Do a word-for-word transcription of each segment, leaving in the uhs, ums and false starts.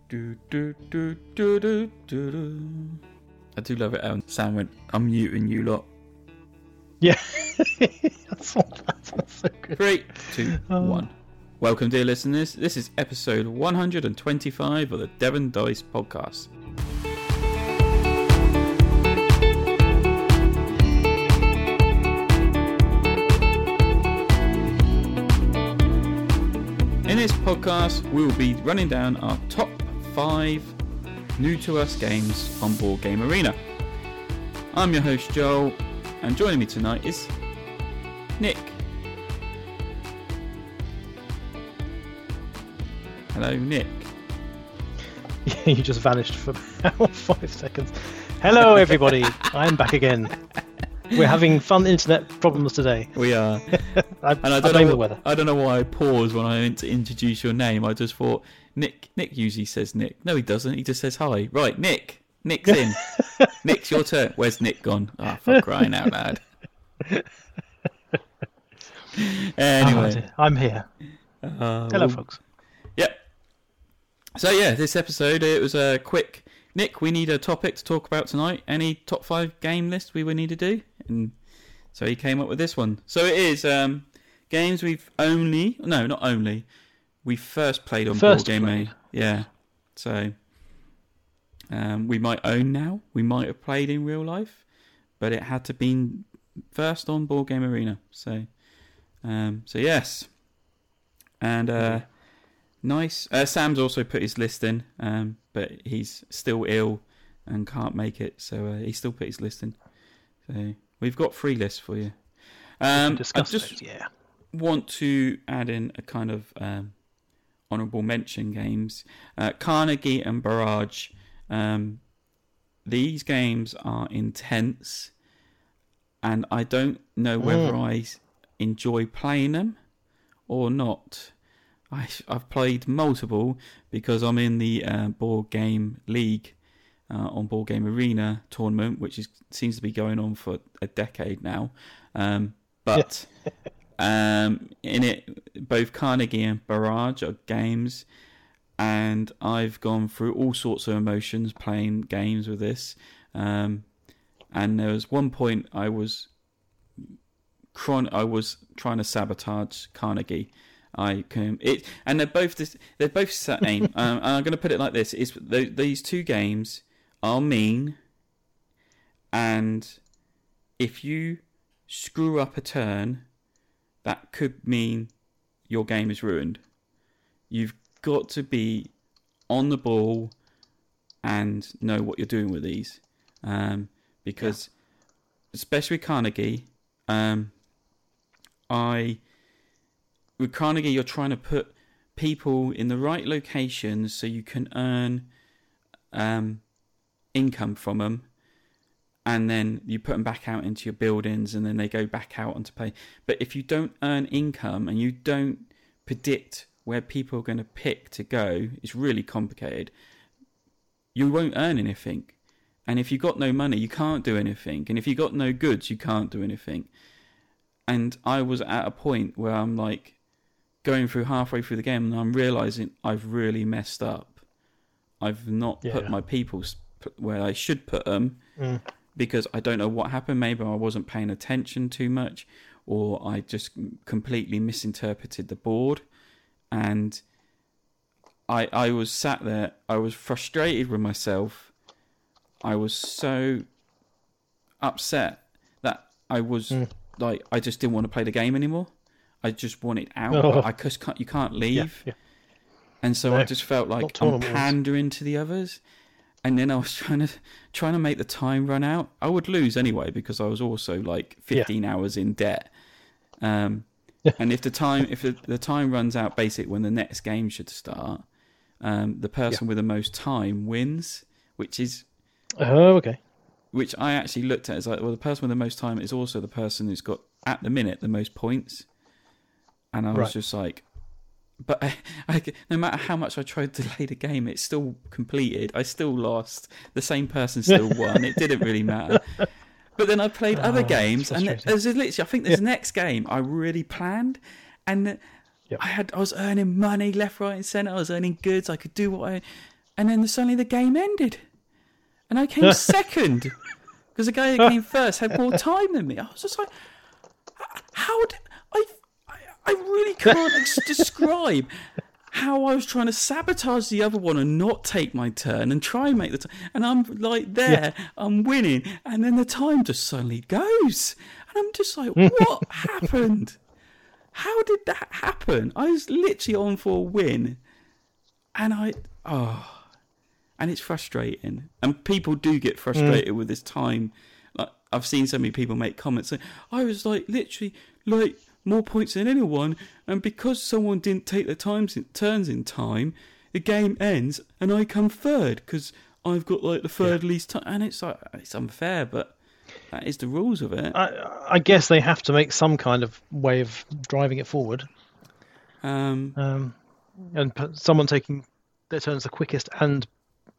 Do, do, do, do, do, do, do. I do love it how Sam went, I'm muting you lot. Yeah. That's, that's, that's so good. Three, two, Oh. one. Welcome, dear listeners. This is episode one hundred twenty-five of the Devon Dice podcast. In this podcast, we will be running down our top five new to us games on Board Game Arena. I'm your host Joel, and joining me tonight is Nick. Hello, Nick. You just vanished for about five seconds. Hello, everybody. I'm back again. We're having fun internet problems today. We are. I, And I I don't blame know. the weather. I don't know why I paused when I went to introduce your name. I just thought Nick. Nick usually says Nick. No, he doesn't. He just says hi. Right, Nick. Nick's in. Nick's your turn. Where's Nick gone? Ah, oh, for crying out loud. Anyway, Oh, I'm here. uh, Hello, well, folks. Yep. So yeah, this episode it was a quick. Nick, we need a topic to talk about tonight. Any top five game list we would need to do, and so he came up with this one. So it is um, games we've only no, not only we first played on First Board Game played. A. Yeah. So um, we might own now. We might have played in real life, but it had to be first on Board Game Arena. So um, so yes, and. Uh, Nice. Uh, Sam's also put his list in, um, but he's still ill and can't make it, so uh, he still put his list in. So we've got three lists for you. Um, I Discuss just those, yeah. want to add in a kind of um, honourable mention games. Uh, Carnegie and Barrage. Um, these games are intense, and I don't know whether Mm. I enjoy playing them or not. I, I've played multiple because I'm in the uh, Board Game League uh, on Board Game Arena tournament, which is seems to be going on for a decade now. Um, but um, in it, both Carnegie and Barrage are games, and I've gone through all sorts of emotions playing games with this. Um, and there was one point I was chron- I was trying to sabotage Carnegie. I can it, and they're both this, they're both same. um, I'm going to put it like this: is th- these two games are mean, and if you screw up a turn, that could mean your game is ruined. You've got to be on the ball and know what you're doing with these, um, because yeah. especially Carnegie, um, I. With Carnegie, you're trying to put people in the right locations so you can earn um, income from them, and then you put them back out into your buildings, and then they go back out onto play. But if you don't earn income and you don't predict where people are going to pick to go, it's really complicated. You won't earn anything, and if you've got no money, you can't do anything, and if you've got no goods, you can't do anything. And I was at a point where I'm like, going through halfway through the game, and I'm realising I've really messed up. I've not Yeah. put my people where I should put them Mm. because I don't know what happened. Maybe I wasn't paying attention too much, or I just completely misinterpreted the board. And I I was sat there, I was frustrated with myself. I was so upset that I was mm. like, I just didn't want to play the game anymore. I just want it out. Oh. But I just can't, you can't leave. Yeah, yeah. And so No, I just felt like I'm pandering to the others. And then I was trying to trying to make the time run out. I would lose anyway because I was also like fifteen yeah. hours in debt. Um, and if the time if the, the time runs out, basically when the next game should start, um, the person yeah. with the most time wins, which is oh okay. Which I actually looked at as like, well, the person with the most time is also the person who's got at the minute the most points. And I was right. just like, but I, I, no matter how much I tried to delay the game, it's still completed. I still lost. The same person still won. It didn't really matter. But then I played oh, other games, and there's literally, I think this yeah. next game I really planned, and yep. I had, I was earning money left, right, and centre. I was earning goods. I could do what I, and then suddenly the game ended, and I came second because the guy that came first had more time than me. I was just like, how did I? I, I really can't ex- describe how I was trying to sabotage the other one and not take my turn and try and make the time. And I'm like there, yeah. I'm winning, and then the time just suddenly goes, and I'm just like, what happened? How did that happen? I was literally on for a win, and I oh, and it's frustrating. And people do get frustrated mm. with this time. Like I've seen so many people make comments saying, I was like literally like more points than anyone, and because someone didn't take their times in, turns in time, the game ends, and I come third because I've got like the third yeah. least time, and it's like it's unfair, but. That is the rules of it. I, I guess they have to make some kind of way of driving it forward. Um, um, and someone taking their turns the quickest, and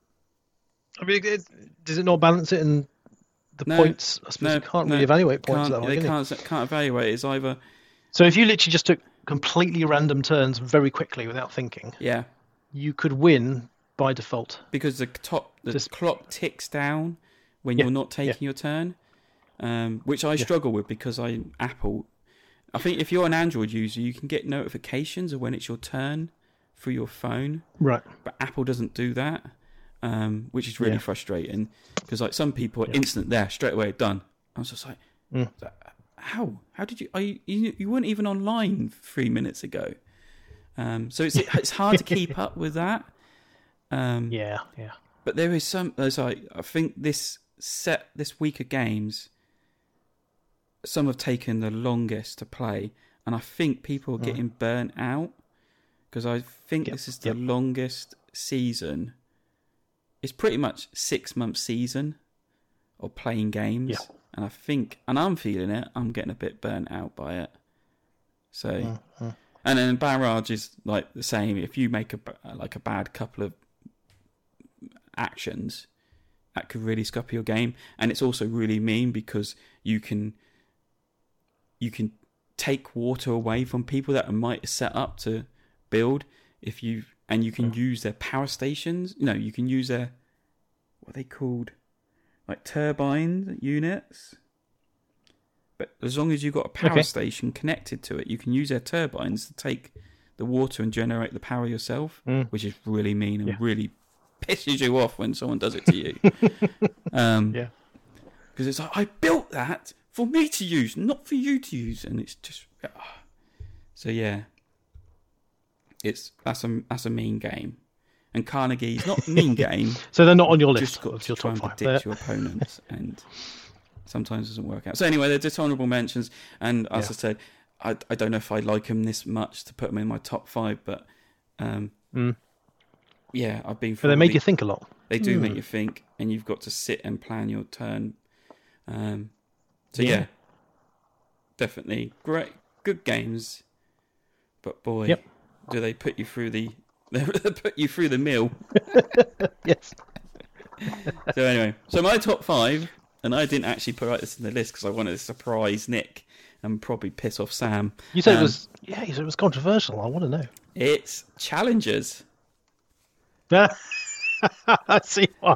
I mean, it, does it not balance it? And the no, points, I suppose, no, you can't no, really evaluate points. Can't, That way, they can can't, can't evaluate. It's either. So if you literally just took completely random turns very quickly without thinking, yeah, you could win by default because the top the just, clock ticks down when yeah, you're not taking yeah. your turn. Um, which I yeah. struggle with because I Apple. I think if you're an Android user, you can get notifications of when it's your turn through your phone. Right. But Apple doesn't do that, um, which is really yeah. frustrating because like some people are yeah. instant there straight away done. I was just like, mm. how? How did you? Are you, you? You weren't even online three minutes ago. Um, so it's it's hard to keep up with that. Um, yeah, yeah. But there is some. There's like I think this set this week of games. Some have taken the longest to play, and I think people are getting mm. burnt out because I think yep. this is the yep. longest season. It's pretty much six month season of playing games, yep. and I think, and I'm feeling it. I'm getting a bit burnt out by it. So, mm-hmm. and then barrage is like the same. If you make a like a bad couple of actions, that could really scupper your game, and it's also really mean because you can. You can take water away from people that might set up to build if you and you can mm. use their power stations. No, you can use their what are they called, like turbine units. But as long as you've got a power okay. station connected to it, you can use their turbines to take the water and generate the power yourself, mm. which is really mean and yeah. really pisses you off when someone does it to you. um, yeah, because it's like I built that. For me to use, not for you to use, and it's just uh, so yeah. It's that's a that's a mean game, and Carnegie's not a mean game. So they're not on your list. Just got of to your try top and five. predict your opponents, and sometimes it doesn't work out. So anyway, they're dishonourable mentions, and as yeah. I said, I I don't know if I like them this much to put them in my top five, but um, mm. yeah, I've been. But they make you think a lot. They do mm. make you think, and you've got to sit and plan your turn. Um. So yeah. yeah, definitely great, good games, but boy, yep. do they put you through the they put you through the mill? Yes. So anyway, so my top five, and I didn't actually put this in the list because I wanted to surprise Nick and probably piss off Sam. You said um, it was yeah, you said it was controversial. I want to know. It's Challengers. I see why.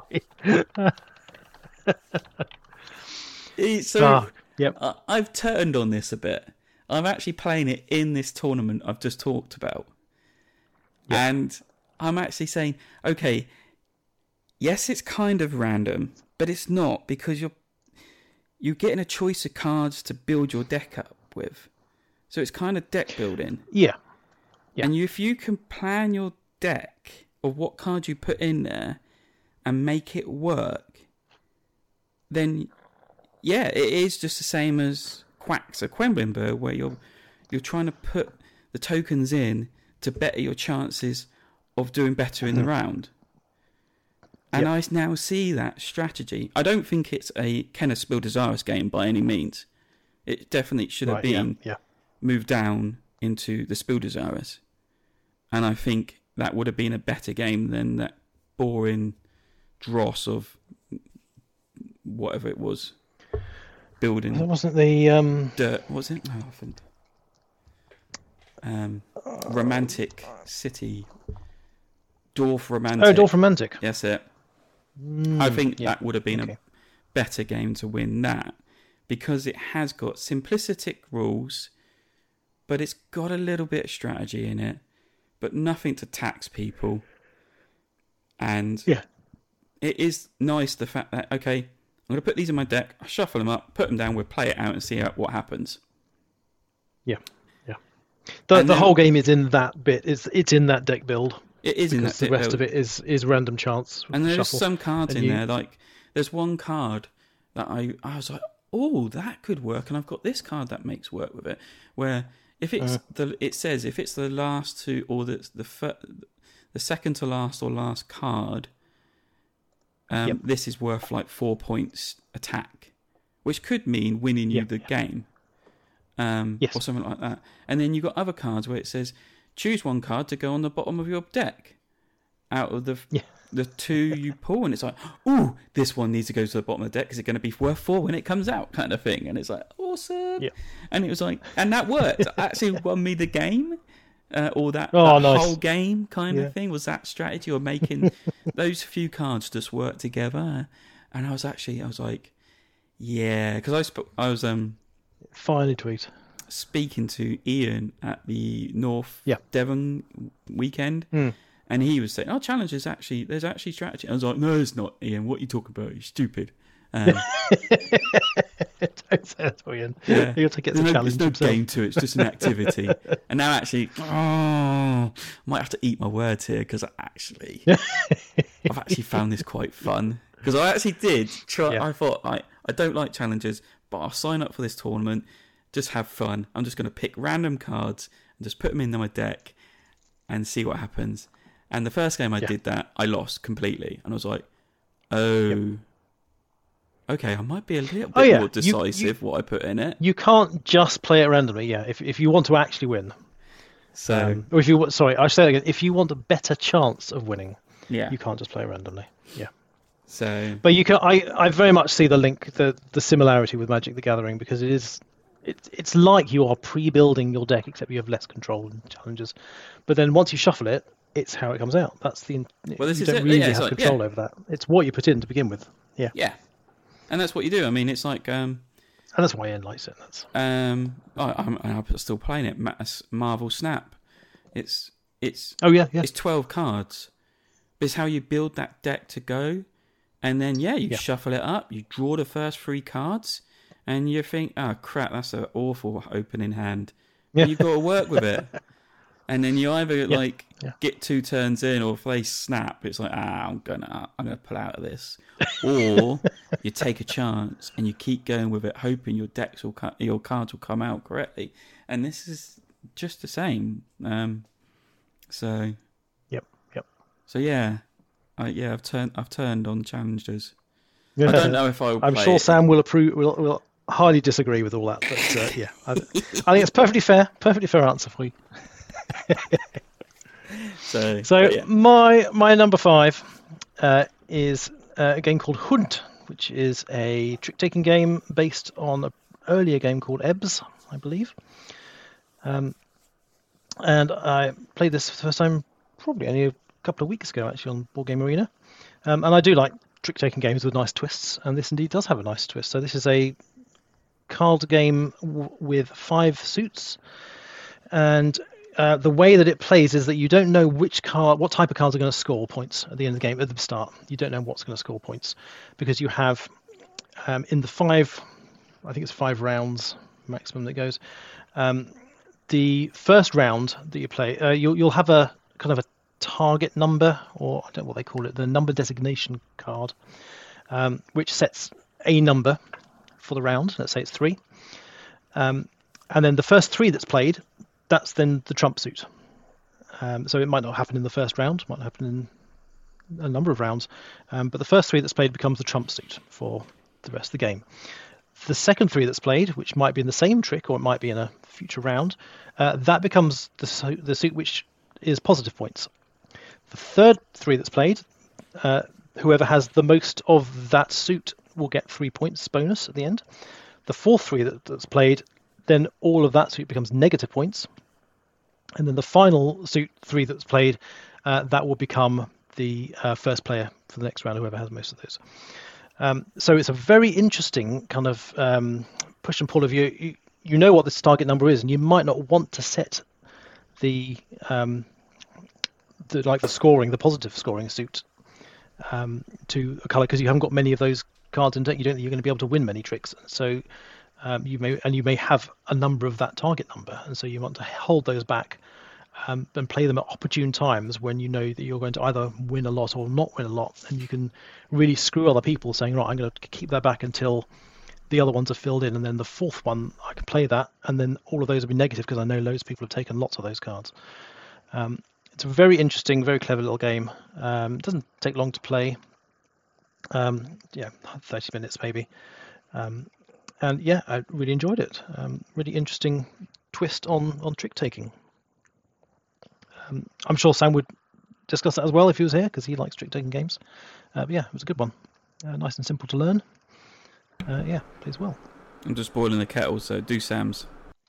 So oh, yep. I, I've turned on this a bit. I'm actually playing it in this tournament I've just talked about. Yep. And I'm actually saying, okay, yes, it's kind of random, but it's not because you're you're getting a choice of cards to build your deck up with. So it's kind of deck building. Yeah. yeah. And you, if you can plan your deck of what cards you put in there and make it work, then... yeah, it is just the same as Quacks or Quedlinburg, where you're you're trying to put the tokens in to better your chances of doing better in the round. And yep. I now see that strategy. I don't think it's a Kenneth Spildezaris game by any means. It definitely should have right, been yeah, yeah. moved down into the Spildezaris. And I think that would have been a better game than that boring dross of whatever it was. Building. That wasn't the um... dirt. Was it? No, I think. Um, romantic city. Dorfromantik. Oh, Dorfromantik. That's it. Mm, I think yeah. that would have been okay. a better game to win that, because it has got simplistic rules, but it's got a little bit of strategy in it, but nothing to tax people. And yeah. it is nice the fact that, okay, I'm going to put these in my deck, I shuffle them up, put them down, we'll play it out and see how, what happens. Yeah, yeah. The And the then- whole game is in that bit. It's it's in that deck build. It is in Because that the rest build. of it is is random chance. And there's shuffle. some cards And in you- there, like, there's one card that I, I was like, oh, that could work, and I've got this card that makes work with it, where if it's Uh. the, it says if it's the last two, or the the, fir- the second to last or last card, um, Yep. this is worth like four points attack, which could mean winning you Yeah, the yeah. game, um, Yes. or something like that. And then you've got other cards where it says choose one card to go on the bottom of your deck out of the Yeah. the two you pull, and it's like, ooh, this one needs to go to the bottom of the deck. Is it going to be worth four when it comes out, kind of thing? And it's like, awesome. Yeah. And it was like, and that worked. Actually won me the game, uh, or that, Oh, that nice. whole game kind Yeah. of thing. Was that strategy, or making those few cards just work together? And I was actually, I was like, yeah, because I sp- I was um Finally tweet. speaking to Ian at the North Yeah. Devon weekend. Mm. And he was saying, "Oh, challenge is actually there's actually strategy." I was like, "No, it's not, Ian. What are you talking about? You're stupid." Um, Don't say that, Ian. yeah. He'll take it as There's a no, challenge there's no himself. game to it. It's just an activity. And now, actually, oh, I might have to eat my words here, because actually, I've actually found this quite fun. Because I actually did try. Yeah. I thought, I I don't like challenges, but I'll sign up for this tournament. Just have fun. I'm just going to pick random cards and just put them in my deck and see what happens. And the first game I Yeah. did that, I lost completely. And I was like, oh, Yep. okay, I might be a little bit Oh, yeah. more You- decisive what I put in it. You can't just play it randomly. Yeah, if if you want to actually win, So, um, or if you want, sorry, I say that again. If you want a better chance of winning, yeah. you can't just play it randomly. Yeah, So, but you can. I I very much see the link, the the similarity with Magic the Gathering, because it is. It's it's like you are pre-building your deck, except you have less control and challenges. But then once you shuffle it, it's how it comes out. That's the. Well, this you is don't it. really Yeah, it's have like- control yeah. over that. It's what you put in to begin with. Yeah, yeah. And that's what you do. I mean, it's like, um, and that's why Ian likes it. That's um, I, I'm, I'm still playing it, Ma- Marvel Snap. It's, it's, oh yeah, yeah, it's twelve cards. But it's how you build that deck to go. And then, yeah, you Yeah. shuffle it up, you draw the first three cards, and you think, oh, crap, that's an awful opening hand. Yeah. And you've got to work with it. And then you either, like, Yeah. get two turns in, or if they snap, it's like, ah, I'm going to I'm gonna pull out of this. Or you take a chance, and you keep going with it, hoping your decks will co- your cards will come out correctly. And this is just the same. Um, so, yep, yep. so yeah. I, yeah, I've turned. I've turned on challenges. I don't know if I. Will I'm play sure it. Sam will approve. Will, will highly disagree with all that, but uh, yeah, I, I think it's perfectly fair. Perfectly fair answer for you. So, So but yeah. my my number five uh, is uh, a game called Hunt, which is a trick-taking game based on an earlier game called Ebbs, I believe. Um, and I played this for the first time probably only a couple of weeks ago, actually, on Board Game Arena. Um, and I do like trick-taking games with nice twists, and this indeed does have a nice twist. So this is a card game w- with five suits, and uh, the way that it plays is that you don't know which card, what type of cards are going to score points at the end of the game, at the start. You don't know what's going to score points, because you have um, in the five, I think it's five rounds maximum that goes. Um, the first round that you play, uh, you'll you'll have a kind of a target number, or I don't know what they call it, the number designation card, um, which sets a number for the round. Let's say it's three. Um, and then the first three that's played, that's then the trump suit. Um, so it might not happen in the first round, might happen in a number of rounds, um, but the first three that's played becomes the trump suit for the rest of the game. The second three that's played, which might be in the same trick or it might be in a future round, uh, that becomes the, su- the suit which is positive points. The third three that's played, uh, whoever has the most of that suit will get three points bonus at the end. The fourth three that, that's played, then all of that suit becomes negative points. And then the final suit three that's played, uh, that will become the uh, first player for the next round, whoever has most of those. Um, so it's a very interesting kind of um, push and pull of you. you. You know what this target number is, and you might not want to set the, um, the like the scoring, the positive scoring suit um, to a color, because you haven't got many of those cards, and you don't. You're going to be able to win many tricks. So um, you may and you may have a number of that target number, and so you want to hold those back. Um, and play them at opportune times when you know that you're going to either win a lot or not win a lot, and you can really screw other people saying, right, I'm going to keep that back until the other ones are filled in, and then the fourth one I can play that, and then all of those will be negative because I know loads of people have taken lots of those cards. Um, it's a very interesting, very clever little game. Um, it doesn't take long to play. Um, yeah, thirty minutes maybe. Um, and yeah, I really enjoyed it. Um, really interesting twist on on trick taking. Um, I'm sure Sam would discuss that as well if he was here, because he likes trick-taking games. Uh, but yeah, it was a good one. Uh, nice and simple to learn. Uh, yeah, plays well. I'm just boiling the kettle, so do Sam's.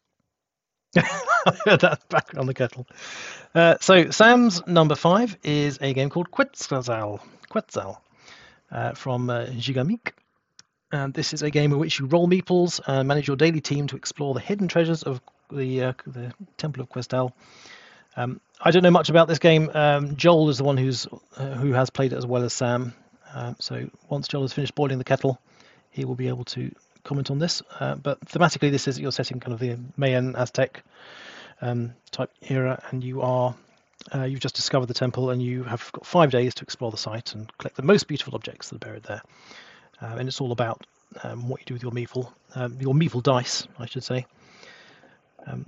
That's back on the kettle. Uh, so Sam's number five is a game called Quetzal, Quetzal uh, from uh, Gigamic. And this is a game in which you roll meeples and manage your daily team to explore the hidden treasures of the, uh, the Temple of Quetzal. Um, I don't know much about this game. Um, Joel is the one who's uh, who has played it as well as Sam. Um, so once Joel has finished boiling the kettle, he will be able to comment on this. Uh, but thematically, this is you're setting kind of the Mayan Aztec um, type era, and you are uh, you've just discovered the temple, and you have got five days to explore the site and collect the most beautiful objects that are buried there. Uh, and it's all about um, what you do with your meeple, um, your meeple dice, I should say. Um,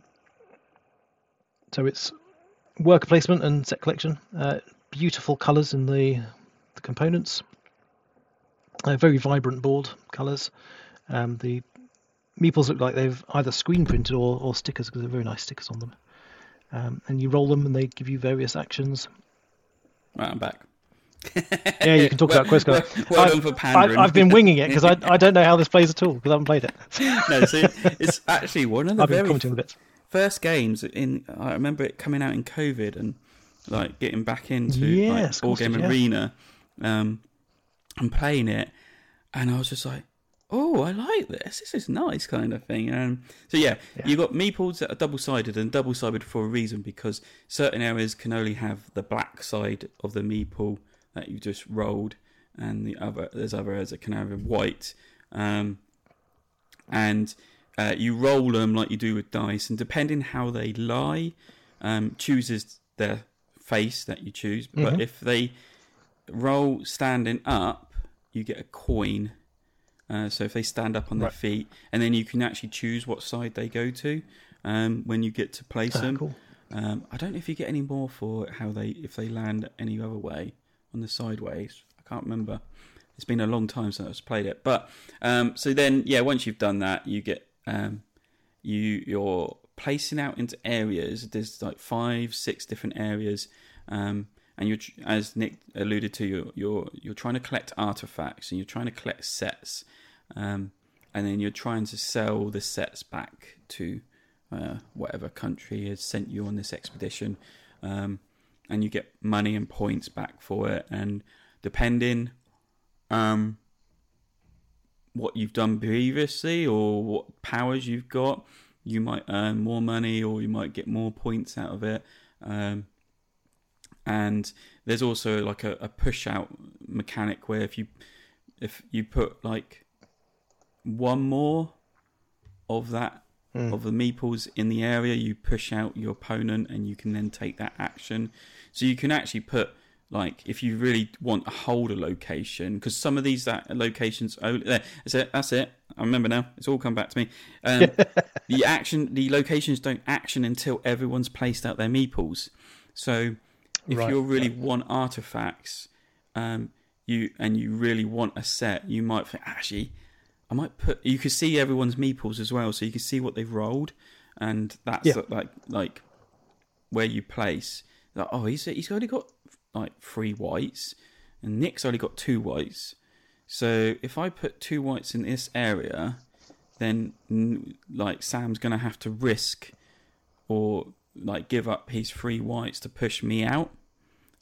so it's worker placement and set collection. Uh, beautiful colours in the, the components. Uh, very vibrant board colours. Um, the meeples look like they've either screen printed or, or stickers, because they're very nice stickers on them. Um, and you roll them and they give you various actions. Right, I'm back. Yeah, you can talk well, about Quizco. Well, well done for pandering. I've, I've been winging it because I, I don't know how this plays at all, because I haven't played it. No, so it's actually one of the I've been very commenting a bit. first games in. I remember it coming out in COVID and like getting back into Yes, like Board Game yeah. Arena um, and playing it, and I was just like, "Oh, I like this. This is nice," kind of thing. Um, so yeah, yeah, you got meeples that are double-sided, and double-sided for a reason, because certain areas can only have the black side of the meeple that you just rolled, and the other there's other areas that can have white, um, and uh, you roll them like you do with dice, and depending how they lie, um, chooses their face that you choose. But Mm-hmm. if they roll standing up, you get a coin. Uh, so if they stand up on their Right. feet, and then you can actually choose what side they go to um, when you get to place Ah, them. cool. Um, I don't know if you get any more for how they if they land any other way on the sideways. I can't remember. It's been a long time since I've played it. But um, so then, yeah, once you've done that, you get um, you you're placing out into areas. There's like five, six different areas, um, and you're as Nick alluded to, you're you're you're trying to collect artifacts, and you're trying to collect sets, um, and then you're trying to sell the sets back to uh, whatever country has sent you on this expedition. Um, and you get money and points back for it, and depending um what you've done previously or what powers you've got, you might earn more money or you might get more points out of it. Um and there's also like a, a push out mechanic where if you if you put like one more of that Mm. of the meeples in the area, you push out your opponent, and you can then take that action. So you can actually put, like, if you really want to hold a location, because some of these that locations, oh, there, that's it, that's it. I remember now. It's all come back to me. Um, the action, the locations don't action until everyone's placed out their meeples. So if Right. you really want artifacts, um, you and you really want a set, you might think, actually, I might put. You can see everyone's meeples as well, so you can see what they've rolled, and that's Yeah. like like where you place. Like, oh, he's he's only got like three whites, and Nick's only got two whites. So if I put two whites in this area, then like Sam's gonna have to risk or like give up his three whites to push me out.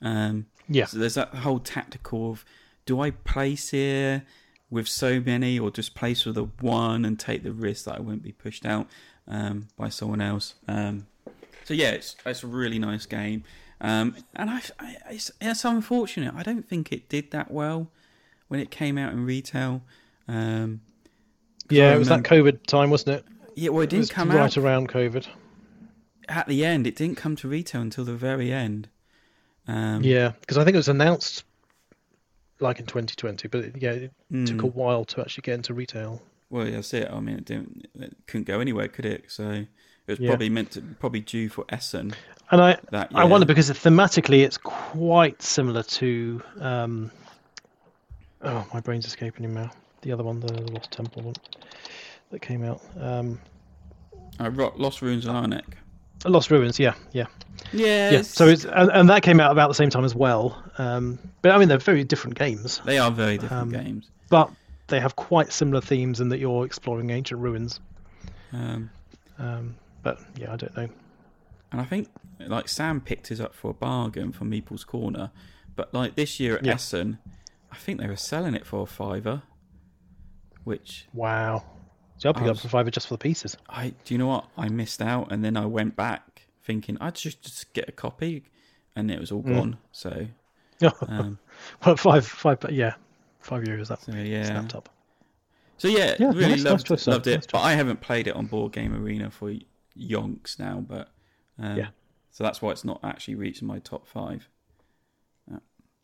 Um, Yeah. So there's that whole tactical of, do I place here with so many, or just place with a one and take the risk that I won't be pushed out um, by someone else? Um, so yeah, it's it's a really nice game, um, and I, I it's, it's unfortunate. I don't think it did that well when it came out in retail. Um, yeah, it was that COVID time, wasn't it? Yeah, well, it didn't it was come right out around COVID. at the end. It didn't come to retail until the very end. Um, yeah, because I think it was announced like in twenty twenty, but it, yeah, it mm, took a while to actually get into retail. Well, that's it. I mean, it didn't, it couldn't go anywhere, could it? So it was Yeah. probably meant to, probably due for Essen. And I, That I year. wonder because thematically it's quite similar to. Um, oh, my brain's escaping him now. The other one, the Lost Temple one, that came out. Um, Uh, Ro- Lost Ruins of Arnak. Lost Ruins, yeah, yeah, Yeah, yeah. So it's and, and that came out about the same time as well. Um, but I mean, they're very different games. they are very different Um, games. But they have quite similar themes in that you're exploring ancient ruins. Um, Um, but yeah, I don't know. and I think like Sam picked us up for a bargain from Meeple's Corner, but like this year at Yeah. Essen, I think they were selling it for a fiver. Which Wow. So I'll pick I it up was- for fiver just for the pieces. I do you know what I missed out, and then I went back thinking I'd just, just get a copy, and it was all Mm. gone. So um, well, five, five, but yeah, five euros that so yeah. snapped up. So yeah, Yeah, really nice- nice loved, choice, loved nice it. choice. But I haven't played it on Board Game Arena for yonks now. But um, Yeah. so that's why it's not actually reached my top five. Yeah.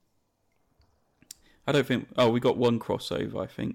I don't think. Oh, we got one crossover, I think.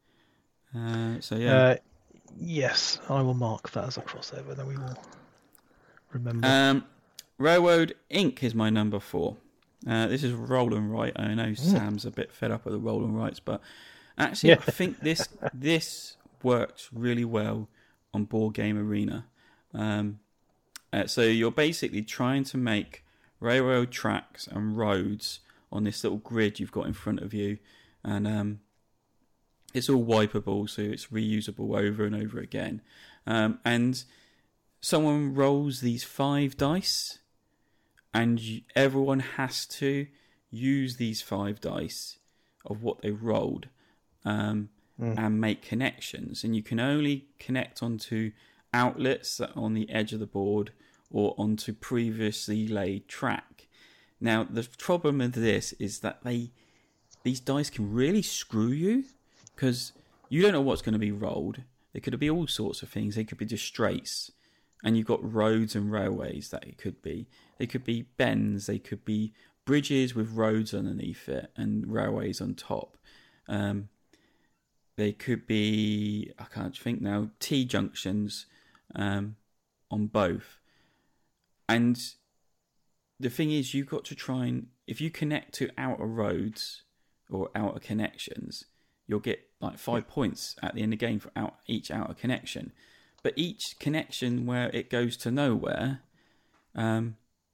Uh, so yeah. Uh, yes, I will mark that as a crossover. Then we will remember. Um, Railroad Incorporated is my number four. Uh, this is roll and write. I know Sam's a bit fed up with the roll and writes, but actually, Yeah. I think this this works really well on Board Game Arena. Um, uh, so you're basically trying to make railroad tracks and roads on this little grid you've got in front of you, and um, it's all wipeable, so it's reusable over and over again. Um, and someone rolls these five dice, and you, everyone has to use these five dice of what they rolled um, Mm. and make connections. And you can only connect onto outlets that are on the edge of the board or onto previously laid track. Now, the problem with this is that they these dice can really screw you, because you don't know what's going to be rolled. It could be all sorts of things. They could be just straights, and you've got roads and railways that it could be. They could be bends. They could be bridges with roads underneath it and railways on top. Um, they could be, I can't think now, T-junctions um, on both. And the thing is, you've got to try and, if you connect to outer roads or outer connections, you'll get like five points at the end of the game for out, each outer connection. But each connection where it goes to nowhere um,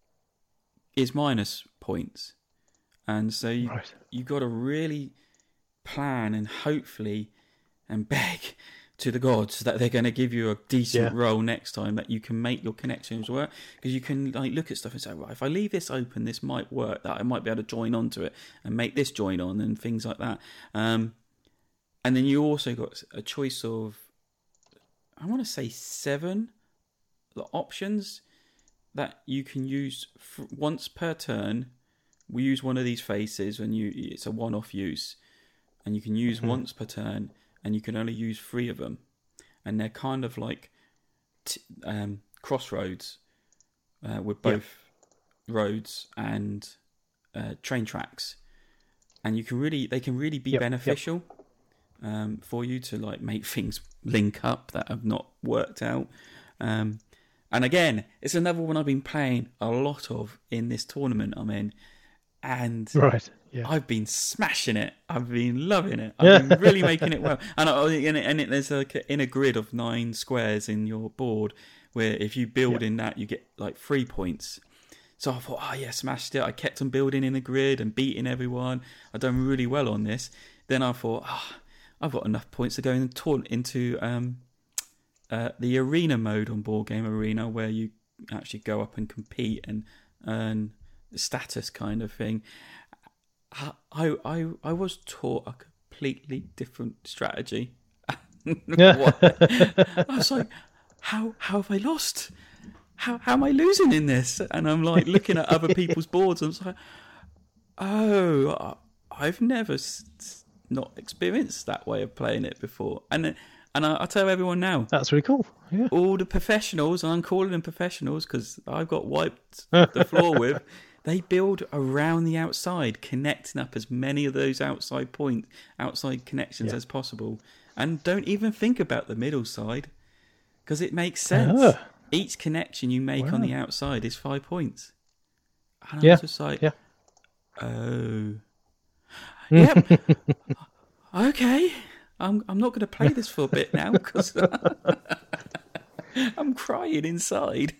is minus points. And so you, Right. you've got to really plan and hopefully and beg to the gods that they're going to give you a decent Yeah. roll next time, that you can make your connections work. Because you can like look at stuff and say, right, if I leave this open, this might work, that I might be able to join onto it and make this join on and things like that. Um, and then you also got a choice of, I want to say seven options that you can use f- once per turn. We use one of these faces, and you it's a one-off use, and you can use Mhm. once per turn, and you can only use three of them, and they're kind of like t- um, crossroads uh, with Yeah. both roads and uh, train tracks, and you can really they can really be Yep, yep. beneficial um, for you to like make things link up that have not worked out. Um, and again, it's another one I've been playing a lot of in this tournament I'm in, and Right. Yeah. I've been smashing it. I've been loving it. I've been really making it well. And, I, and, it, and it, there's like a, in a grid of nine squares in your board, where if you build Yep. in that, you get like three points. So I thought, oh yeah, smashed it. I kept on building in the grid and beating everyone. I've done really well on this. Then I thought, oh, I've got enough points to go and taunt into um, uh, the arena mode on Board Game Arena, where you actually go up and compete and earn status kind of thing. I I I was taught a completely different strategy. Yeah. I was like, how how have I lost? How how am I losing in this? And I'm like looking at other people's boards, and I was like, oh, I've never s- not experienced that way of playing it before. And and I, I tell everyone now, That's really cool. Yeah. all the professionals, and I'm calling them professionals because I've got wiped the floor with. They build around the outside, connecting up as many of those outside point, outside connections Yeah. as possible, and don't even think about the middle side because it makes sense. Ah. Each connection you make Wow. on the outside is five points. And I Yeah. was just like, Yeah. oh, yep, okay. I'm I'm not going to play this for a bit now because I'm crying inside.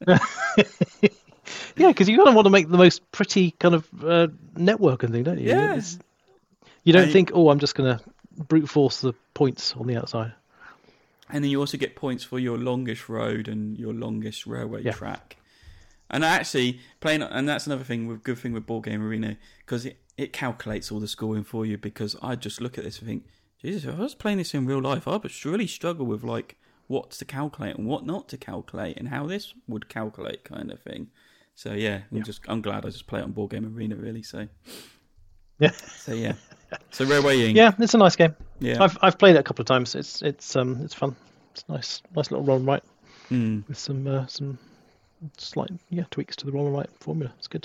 Yeah, because you kind of want to make the most pretty kind of uh, networking thing, don't you? Yeah. It's- you don't I- think, oh, I'm just going to brute force the points on the outside. And then you also get points for your longest road and your longest railway Yeah. track. And actually playing, and that's another thing with good thing with Board Game Arena because it, it calculates all the scoring for you. Because I just look at this and think, Jesus, if I was playing this in real life, I would really struggle with like what to calculate and what not to calculate and how this would calculate, kind of thing. So yeah, I'm Yeah. just I'm glad I just play it on Board Game Arena, really. So Yeah. so yeah, so Railway Incorporated. Yeah, it's a nice game. yeah. I've I've played it a couple of times. It's it's um it's fun. It's nice, nice little roll and write Mm. with some uh, some slight yeah tweaks to the roll and write formula. It's good.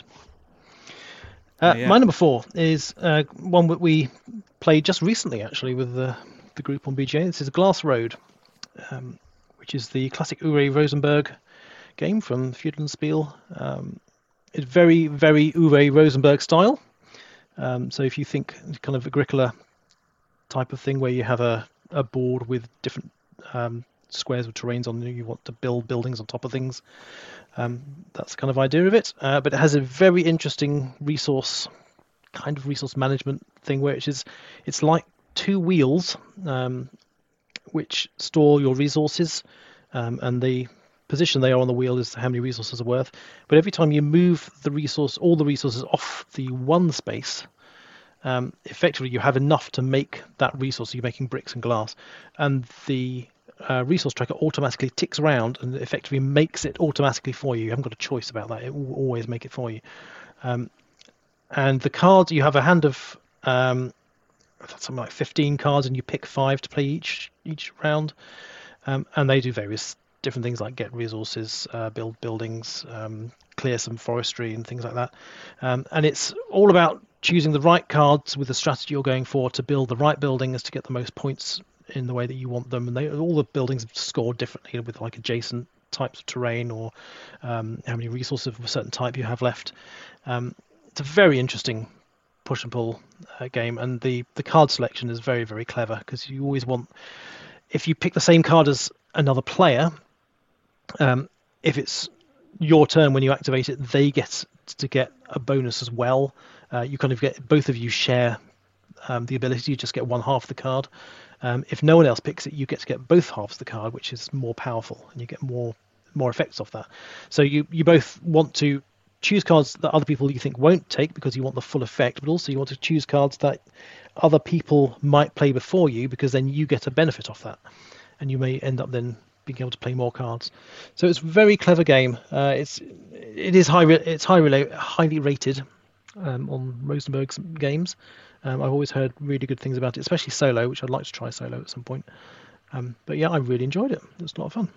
Uh, Yeah. My number four is uh, one that we played just recently, actually, with the the group on B G A. This is Glass Road, um, which is the classic Uwe Rosenberg game from Feudal and Spiel. Um, it's very, very Uwe Rosenberg style. Um, so if you think kind of Agricola type of thing where you have a, a board with different um, squares of terrains on them, you want to build buildings on top of things, um, that's the kind of idea of it. Uh, but it has a very interesting resource, kind of resource management thing, where it is, it's like two wheels um, which store your resources, um, and the position they are on the wheel is how many resources are worth. But every time you move the resource, all the resources off the one space, um, effectively you have enough to make that resource. So you're making bricks and glass, and the uh, resource tracker automatically ticks around and effectively makes it automatically for you. You haven't got a choice about that. It will always make it for you. Um, and the cards, you have a hand of um, something like fifteen cards, and you pick five to play each each round, um, and they do various different things like get resources, uh, build buildings, um, clear some forestry and things like that. Um, and it's all about choosing the right cards with the strategy you're going for to build the right buildings to get the most points in the way that you want them. And they, all the buildings are scored differently with like adjacent types of terrain or um, how many resources of a certain type you have left. Um, it's a very interesting push and pull uh, game, and the, the card selection is very, very clever because you always want, if you pick the same card as another player, Um, if it's your turn when you activate it, they get to get a bonus as well. Uh, you kind of get, both of you share um, the ability. You just get one half of the card. Um, if no one else picks it, you get to get both halves of the card, which is more powerful, and you get more more effects off that. So you, you both want to choose cards that other people you think won't take because you want the full effect, but also you want to choose cards that other people might play before you because then you get a benefit off that, and you may end up then being able to play more cards. So it's a very clever game. Uh, it's it is high it's high highly rated um, on Rosenberg's games. Um, I've always heard really good things about it, especially solo, which I'd like to try solo at some point. Um, but yeah, I really enjoyed it. It was a lot of fun.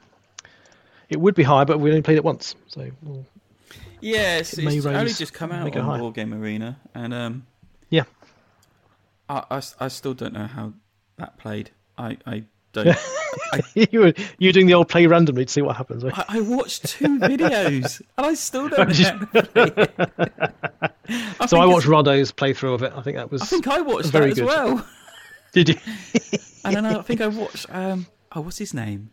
It would be higher, but we only played it once, so we'll, Yeah, it's, It may it's only raise- just come out make it on high. Board Game Arena, and um, yeah. I, I, I still don't know how that played. I, I don't. you were you were doing the old play randomly to see what happens. Right? I, I watched two videos, and I still don't know how to play it. I So think I watched it's- Roddo's playthrough of it. I think that was I think I watched very that as good. well. Did you? And then I think I watched. Um, oh, what's his name?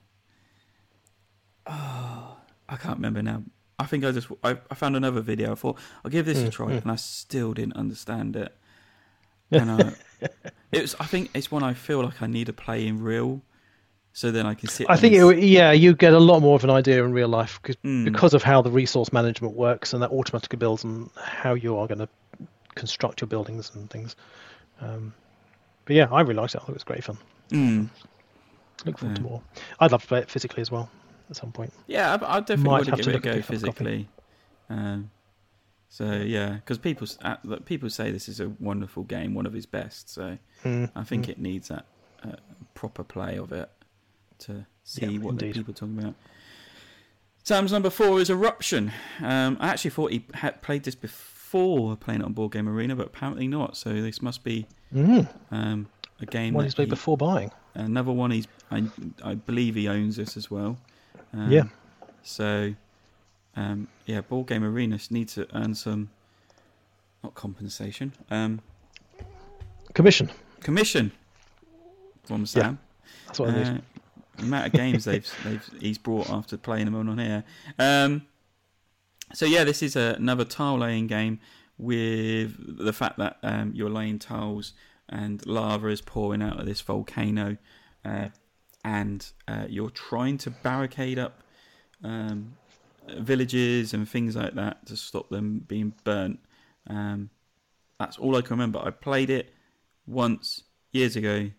Oh, I can't remember now. I think I just I, I found another video. I thought I'll give this a try, and I still didn't understand it. And I, it was. I think it's one I feel like I need to play in real so then I can sit. I think there it, and- yeah, you get a lot more of an idea in real life because Mm. because of how the resource management works and that automatically builds and how you are going to construct your buildings and things. Um, but yeah, I really liked it. I thought it was great fun. Mm. Look forward to Yeah. more. I'd love to play it physically as well at some point. Yeah, I, I definitely Might want to have give to it a look at go picking up a copy. physically. Um, so yeah, because people s- uh, look, people say this is a wonderful game, one of his best. So Mm, I think mm. it needs that uh, proper play of it to see Yeah, what the indeed. people are talking about. Sam's number four is Eruption. Um, I actually thought he had played this before playing it on Board Game Arena, but apparently not. So this must be Mm. um, a game One that he's played he- before buying. another one. He's I, I believe he owns this as well. Um, Yeah. So um, yeah, Board Game Arena needs to earn some not compensation, um, Commission. commission from Sam. That's what I need. Uh, the amount of games they've, they've he's brought after playing them on here. Um, so yeah, this is a, another tile laying game with the fact that um, you're laying tiles and lava is pouring out of this volcano, uh, and uh, you're trying to barricade up um, villages and things like that to stop them being burnt. Um, that's all I can remember. I played it once years ago.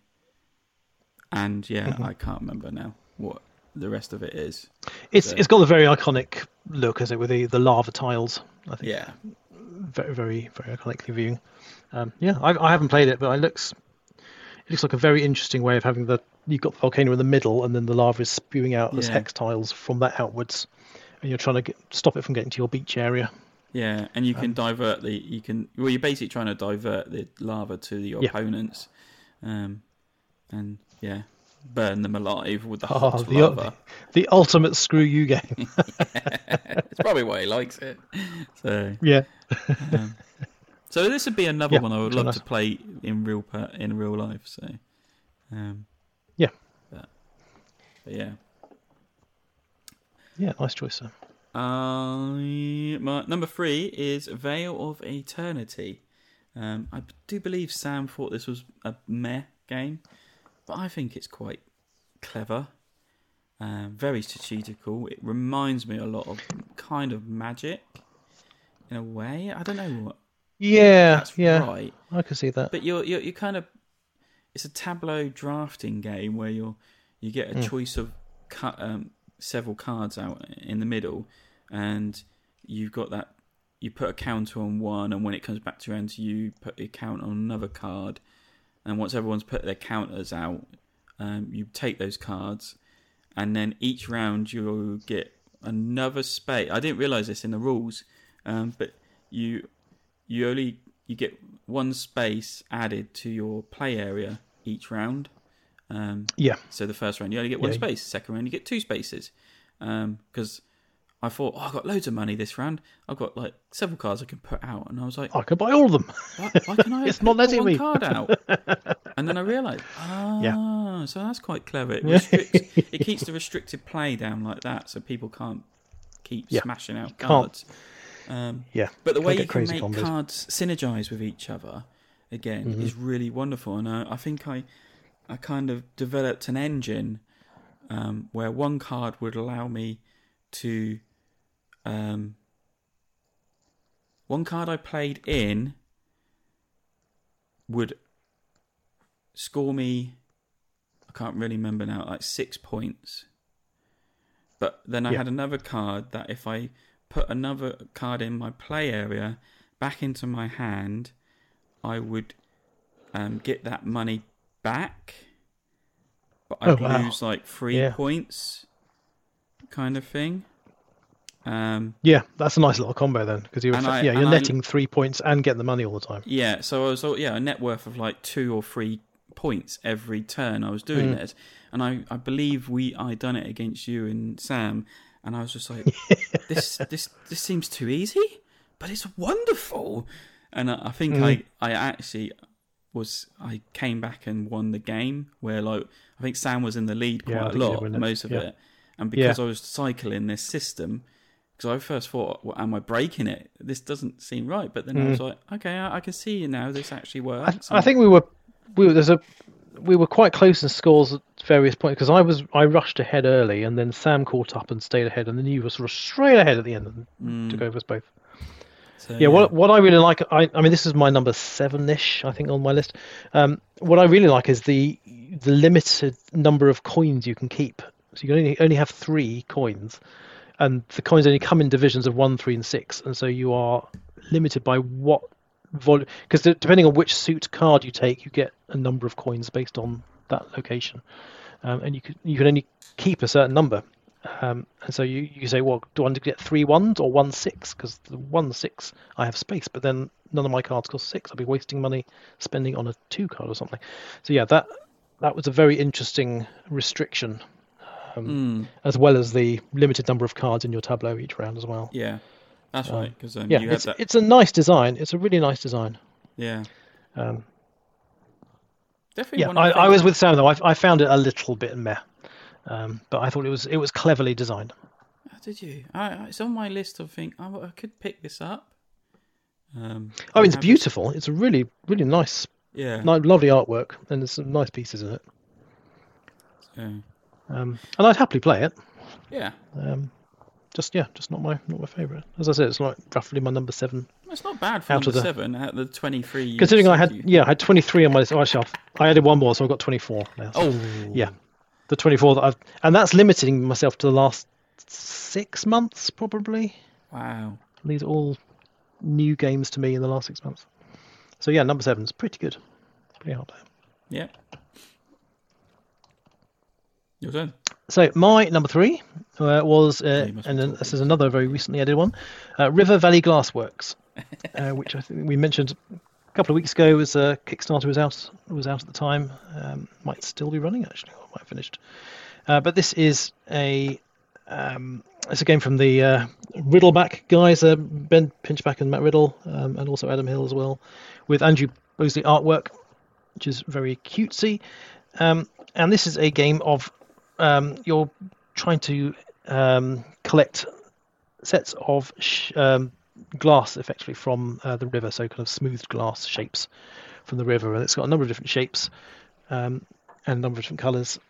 And yeah, Mhm. I can't remember now what the rest of it is. It's so- it's got the very iconic look, is it, with the, the lava tiles? I think. Yeah, Very very very iconically viewing. Um, yeah, I, I haven't played it, but it looks it looks like a very interesting way of having the you've got the volcano in the middle, and then the lava is spewing out as Yeah. hex tiles from that outwards, and you're trying to get, stop it from getting to your beach area. yeah, and you can Um, divert the you can well you're basically trying to divert the lava to your Yeah. opponents, um, and yeah, burn them alive with the Oh, hot the- lava. The ultimate screw you game. It's probably why he likes it. So, Yeah. um, so this would be another Yeah, one I would so love nice. to play in real per, in real life. So, um, Yeah. but, but yeah. Yeah, nice choice, sir. Uh, my number three is Veil of Eternity. Um, I do believe Sam thought this was a meh game, but I think it's quite clever, uh, very strategical. It reminds me a lot of kind of Magic in a way. I don't know what Yeah, that's yeah, right, I can see that. but you're you're, you're kind of it's a tableau drafting game where you're you get a Mm. choice of cut um, several cards out in the middle, and you've got that you put a counter on one, and when it comes back to your end, you put a counter on another card, and once everyone's put their counters out, um, you take those cards, and then each round you'll get another space. I didn't realise this in the rules, um, but you you only you get one space added to your play area each round. Um, Yeah, so the first round you only get one Yeah. space. Second round you get two spaces. Because I thought, oh, I've got loads of money this round. I've got like several cards I can put out, and I was like, I could buy all of them. why, why can I? It's put not letting one me. card out. And then I realised, ah, Yeah. so that's quite clever. It Yeah. restricts, it keeps the restricted play down like that, so people can't keep Yeah. smashing out Can't. cards. Um, Yeah, but the can't way get you can crazy make combos. cards synergize with each other again Mhm. is really wonderful, and I, I think I, I kind of developed an engine um, where one card would allow me to, um, one card I played in would score me. I can't really remember now, like six points. But then I Yeah. had another card that if I put another card in my play area back into my hand, I would um, get that money back. But I'd Oh, wow. lose like three Yeah. points, kind of thing. Um, Yeah, that's a nice little combo then, because you're And effe- I- yeah you're and I- netting three points and getting the money all the time. yeah, so I was yeah a net worth of like two or three points every turn I was doing Mm. this, and I, I believe we I done it against you and Sam, and I was just like this this this seems too easy, but it's wonderful, and I, I think Mm. I I actually was I came back and won the game where like I think Sam was in the lead Yeah, I quite a think you did lot win it. most of Yeah. it, and because Yeah. I was cycling this system. Because I first thought, well, am I breaking it? This doesn't seem right. But then I Mm. was like, okay, I, I can see now this actually I, works. I think we were we were, there's a we were quite close in scores at various points because I was I rushed ahead early, and then Sam caught up and stayed ahead, and then you were sort of straight ahead at the end and Mm. took over us both. So, Yeah, what what I really like, I, I mean, this is my number seven-ish, I think, on my list. Um, what I really like is the the limited number of coins you can keep. So you can only only have three coins, and the coins only come in divisions of one, three, and six, and so you are limited by what volume. Because depending on which suit card you take, you get a number of coins based on that location, um, and you can you can only keep a certain number. Um, and so you, you say, well, do I want to get three ones or one six? Because the one six, I have space, but then none of my cards cost six. I'll be wasting money spending on a two card or something. So yeah, that that was a very interesting restriction, um, Mm. as well as the limited number of cards in your tableau each round as well. Yeah, that's Um, right. Because um, Yeah, you had it's that. it's a nice design. It's a really nice design. Yeah, Um, definitely. yeah, one I, of I the was with Sam though. I, I found it a little bit meh, um, but I thought it was it was cleverly designed. Oh, did you? I, I- it's on my list of things. I, I could pick this up. Um, Oh, I it's haven't- beautiful. It's a really really nice. Yeah. Ni- lovely artwork, and there's some nice pieces in it. so, Um, and I'd happily play it. yeah. Um, just yeah, just not my not my favourite. As I said, it's like roughly my number seven. It's not bad for Out number of the- seven. Out of the twenty-three. you Considering I said had you- yeah, I had twenty-three on my list. Oh, actually, I've- I added one more, so I've got twenty-four now. So, Oh. yeah, the twenty-four that I've, and that's limiting myself to the last six months probably. Wow. These are all new games to me in the last six months. So yeah, number seven's pretty good. Pretty hard. Yeah. Your turn. So my number three uh, was, uh, you must be and then talking. this is another very recently added one, uh, River Valley Glassworks, uh, which I think we mentioned a couple of weeks ago. Was uh, Kickstarter was out was out at the time. Um, might still be running actually. Or might have finished. Uh, but this is a um, it's a game from the uh, Riddleback guys, uh, Ben Pinchback and Matt Riddle, um, and also Adam Hill as well, with Andrew Bosley artwork, which is very cutesy. Um, and this is a game of um, you're trying to um, collect sets of sh- um, glass, effectively from uh, the river, so kind of smoothed glass shapes from the river, and it's got a number of different shapes um, and a number of different colours.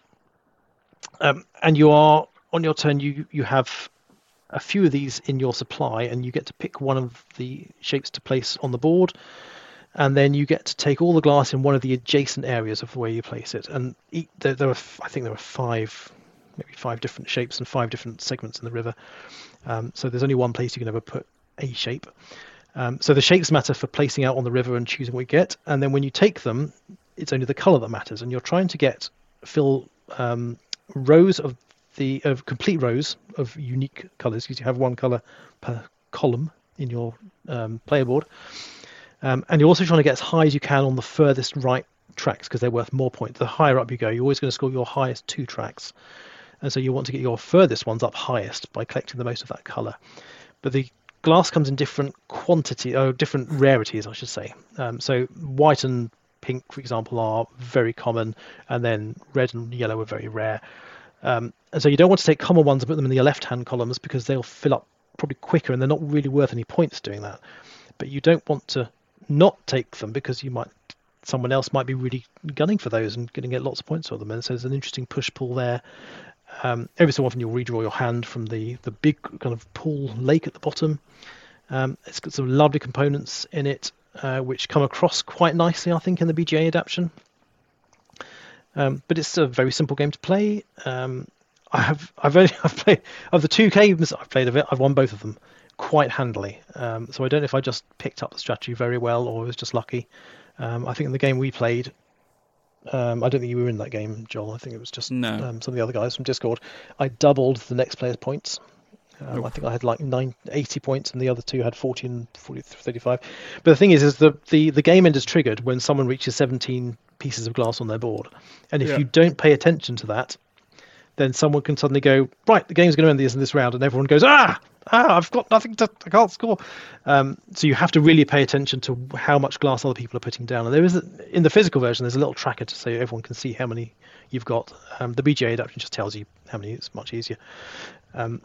Um, and you are on your turn. You you have a few of these in your supply, and you get to pick one of the shapes to place on the board. And then you get to take all the glass in one of the adjacent areas of where you place it. And each, there, there are, I think there are five, maybe five different shapes and five different segments in the river. Um, so there's only one place you can ever put a shape. Um, so the shapes matter for placing out on the river and choosing what you get. And then when you take them, it's only the color that matters. And you're trying to get fill um, rows of the of complete rows of unique colors, because you have one color per column in your um, player board. Um, and you're also trying to get as high as you can on the furthest right tracks, because they're worth more points. The higher up you go, you're always going to score your highest two tracks. And so you want to get your furthest ones up highest by collecting the most of that colour. But the glass comes in different quantity, or different rarities, I should say. Um, so white and pink, for example, are very common, and then red and yellow are very rare. Um, and so you don't want to take common ones and put them in the left-hand columns, because they'll fill up probably quicker, and they're not really worth any points doing that. But you don't want to not take them, because you might someone else might be really gunning for those and going to get lots of points for them. And so there's an interesting push-pull there. Um, every so often you'll redraw your hand from the, the big kind of pool lake at the bottom. Um, it's got some lovely components in it, uh, which come across quite nicely, I think, in the B G A adaptation. Um, but it's a very simple game to play. Um, I have I've only I've played of the two games I've played of it. I've won both of them quite handily. Um, so I don't know if I just picked up the strategy very well or was just lucky. Um, I think in the game we played, um, I don't think you were in that game, Joel. I think it was just No. um, some of the other guys from Discord. I doubled the next player's points. Um, I think I had like nine, eighty points, and the other two had forty and forty, thirty-five. But the thing is, is the, the, the game end is triggered when someone reaches seventeen pieces of glass on their board. And if Yeah. you don't pay attention to that, then someone can suddenly go, right, the game's going to end this in this round, and everyone goes, ah, ah, I've got nothing to, I can't score. Um, so you have to really pay attention to how much glass other people are putting down. And there is, a, in the physical version, there's a little tracker to say everyone can see how many you've got. Um, the B G A adaptation just tells you how many. It's much easier. Um,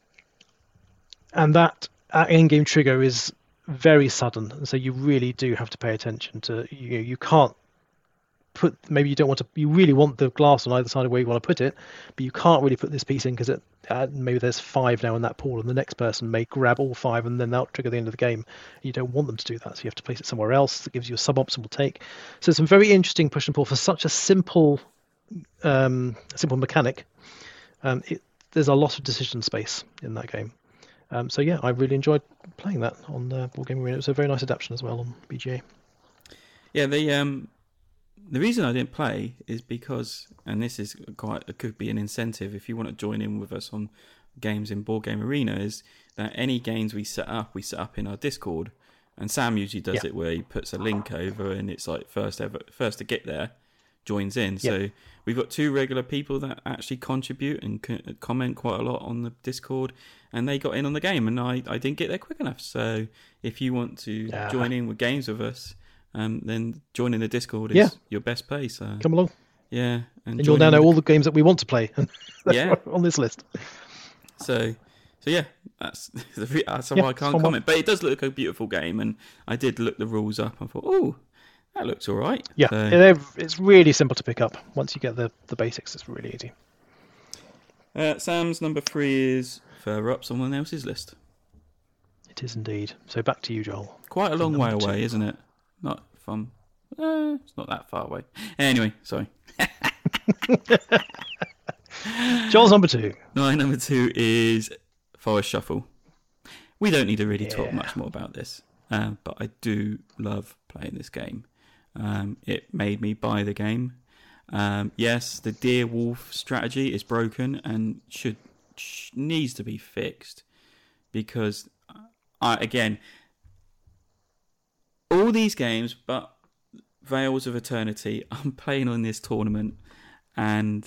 and that uh, in-game trigger is very sudden, and so you really do have to pay attention to. You you can't put, maybe you don't want to, you really want the glass on either side of where you want to put it, but you can't really put this piece in because it uh, maybe there's five now in that pool, and the next person may grab all five, and then that'll trigger the end of the game. You don't want them to do that, so you have to place it somewhere else that gives you a suboptimal take. So some very interesting push and pull for such a simple, um, simple mechanic. Um, it, there's a lot of decision space in that game. Um, so yeah, I really enjoyed playing that on uh, Board Game Arena. It was a very nice adaptation as well on B G A. Yeah, the um, the reason I didn't play is because, and this is quite, it could be an incentive if you want to join in with us on games in Board Game Arena, is that any games we set up, we set up in our Discord, and Sam usually does yeah. it where he puts a link over, and it's like first ever, first to get there joins in. So yeah. we've got two regular people that actually contribute and co- comment quite a lot on the Discord, and they got in on the game, and I, I didn't get there quick enough. So if you want to yeah. join in with games with us, um, then joining the Discord is yeah. your best place. So. Come along. Yeah. And, and you'll now know all the games that we want to play yeah. on this list. So, so yeah, that's, that's why yeah, I can't comment. But it does look like a beautiful game, and I did look the rules up and thought, oh, that looks all right. Yeah, so, it's really simple to pick up. Once you get the, the basics, it's really easy. Uh, Sam's number three is further up someone else's list. It is indeed. So back to you, Joel. Quite a long way away, two. Isn't it? Not from... Uh, it's not that far away. Anyway, sorry. Joel's number two. My number two is Forest Shuffle. We don't need to really yeah. talk much more about this, uh, but I do love playing this game. Um, it made me buy the game. Um, yes, the deer wolf strategy is broken and should sh- needs to be fixed, because I, again, all these games, but Veils of Eternity, I'm playing on this tournament, and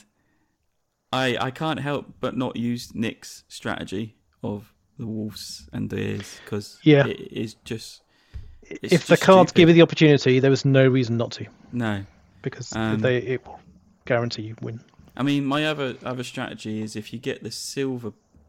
I I can't help but not use Nick's strategy of the wolves and deers, because yeah. it is just. It's if the cards stupid. give you the opportunity, there was no reason not to. No, because um, they it will guarantee you win. I mean, my other other strategy is if you get the silver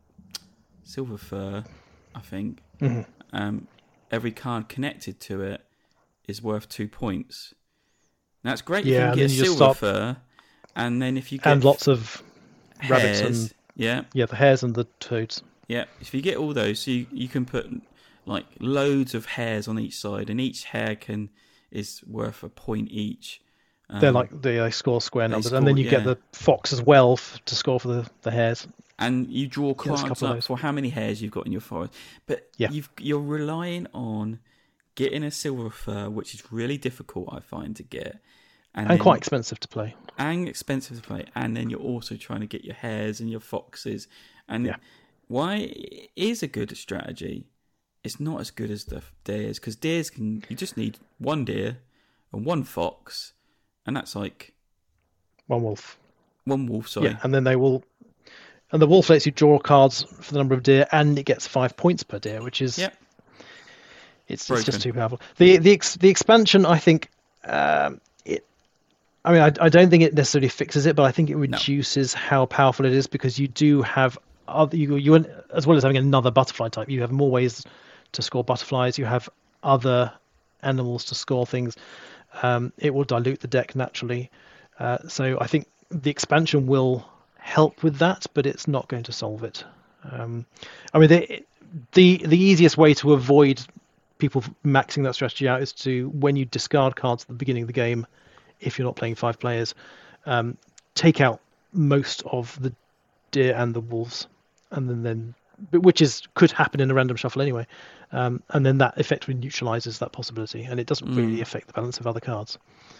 silver fur, I think mm-hmm. um, every card connected to it is worth two points. Now, it's great yeah, if you can get you silver start... fur, and then if you get and lots of hairs, rabbits and yeah, yeah, the hares and the toads. Yeah, if you get all those, so you, you can put like loads of hairs on each side, and each hair can is worth a point each. Um, They're like they, they score square numbers, score, and then you yeah. get the fox as well f- to score for the, the hares. And you draw Yeah, cards up for how many hairs you've got in your forest. But yeah. you've, you're relying on getting a silver fur, which is really difficult, I find, to get. And, And, then, quite expensive to play. And expensive to play. And then you're also trying to get your hares and your foxes. And yeah. why it is a good strategy, it's not as good as the deers, because deers can, you just need one deer and one fox, and that's like one wolf. One wolf, sorry. Yeah, and then they will, and the wolf lets you draw cards for the number of deer, and it gets five points per deer, which is yep. it's, it's just too powerful. The the ex, the expansion, I think, um, it. I mean, I, I don't think it necessarily fixes it, but I think it reduces no. how powerful it is, because you do have other you you as well as having another butterfly type, you have more ways to score butterflies. You have other animals to score things. Um, it will dilute the deck naturally. Uh, so I think the expansion will help with that, but it's not going to solve it. Um, I mean, the, the the easiest way to avoid people maxing that strategy out is to, when you discard cards at the beginning of the game, if you're not playing five players, um, take out most of the deer and the wolves, and then, then which is could happen in a random shuffle anyway, um, and then that effectively neutralizes that possibility, and it doesn't mm. really affect the balance of other cards.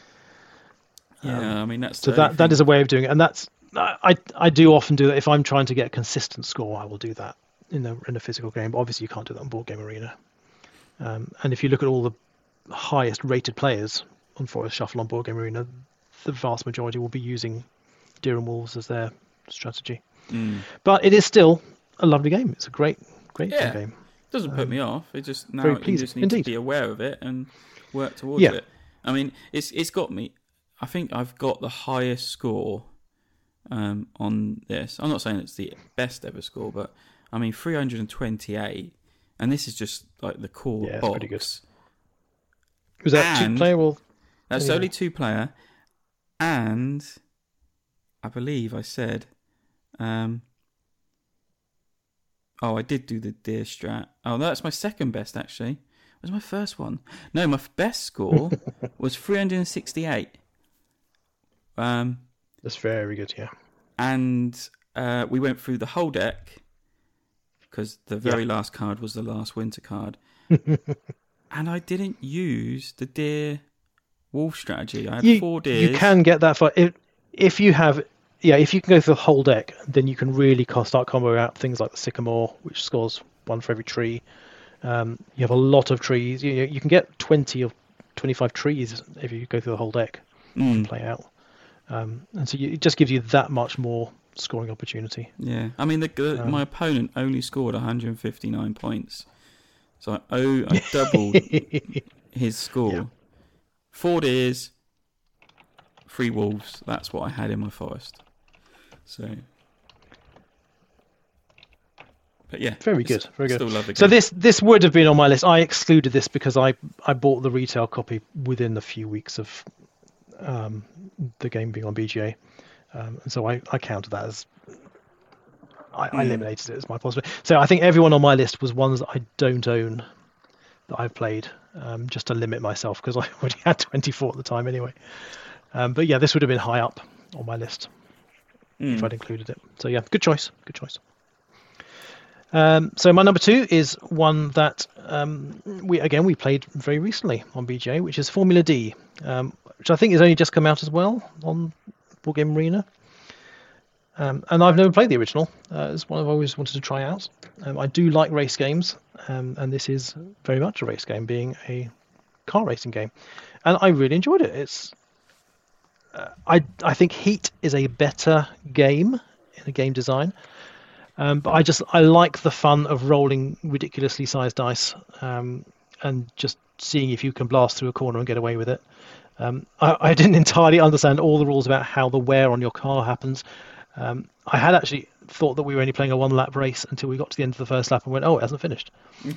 Yeah, um, I mean that's so that that is a way of doing it, and that's I I do often do that if I'm trying to get a consistent score. I will do that in a in a physical game, but obviously you can't do that on Board Game Arena. Um, and if you look at all the highest rated players on Forest Shuffle on Board Game Arena, the vast majority will be using deer and wolves as their strategy. Mm. But it is still a lovely game. It's a great, great yeah. game. It doesn't put um, me off. It just now very you pleasing. just need Indeed. to be aware of it and work towards yeah. it. I mean, it's it's got me. I think I've got the highest score um, on this. I'm not saying it's the best ever score, but I mean three hundred twenty-eight, and this is just like the core yeah, box. Pretty good. Was that and two player or? That's yeah. only two player, and I believe I said, um, oh, I did do the deer strat. Oh, no, that's my second best, actually. What was my first one? No, my best score was three hundred sixty-eight. Um, That's very good, yeah. And uh, we went through the whole deck, because the very yeah. last card was the last winter card. And I didn't use the deer wolf strategy. I had you, four deers. You can get that far. If, if you have... Yeah, if you can go through the whole deck, then you can really start combo out things like the Sycamore, which scores one for every tree. Um, you have a lot of trees. You, you can get twenty or twenty-five trees if you go through the whole deck mm. and play out. Um, and so you, it just gives you that much more scoring opportunity. Yeah, I mean, the, the, um, my opponent only scored one hundred fifty-nine points. So I, oh, I doubled his score. Yeah. Four deers, three wolves. That's what I had in my forest. So, but yeah, very good, very good. Still love the game. So this this would have been on my list. I excluded this because I I bought the retail copy within a few weeks of um, the game being on B G A, um, and so I I counted that as I, mm. I eliminated it as my possibility. So I think everyone on my list was ones that I don't own that I've played, um, just to limit myself because I already had twenty-four at the time anyway. Um, but yeah, this would have been high up on my list. Mm. If I'd included it. So yeah, good choice. Good choice. Um, so my number two is one that um, we again we played very recently on B G A, which is Formula D, um, which I think has only just come out as well on Board Game Arena. Um, and I've never played the original. Uh, it's one I've always wanted to try out. Um, I do like race games, um, and this is very much a race game, being a car racing game, and I really enjoyed it. It's Uh, I I think Heat is a better game in a game design, um, but I just I like the fun of rolling ridiculously sized dice um, and just seeing if you can blast through a corner and get away with it. Um, I, I didn't entirely understand all the rules about how the wear on your car happens. Um, I had actually thought that we were only playing a one lap race until we got to the end of the first lap and went, oh, it hasn't finished.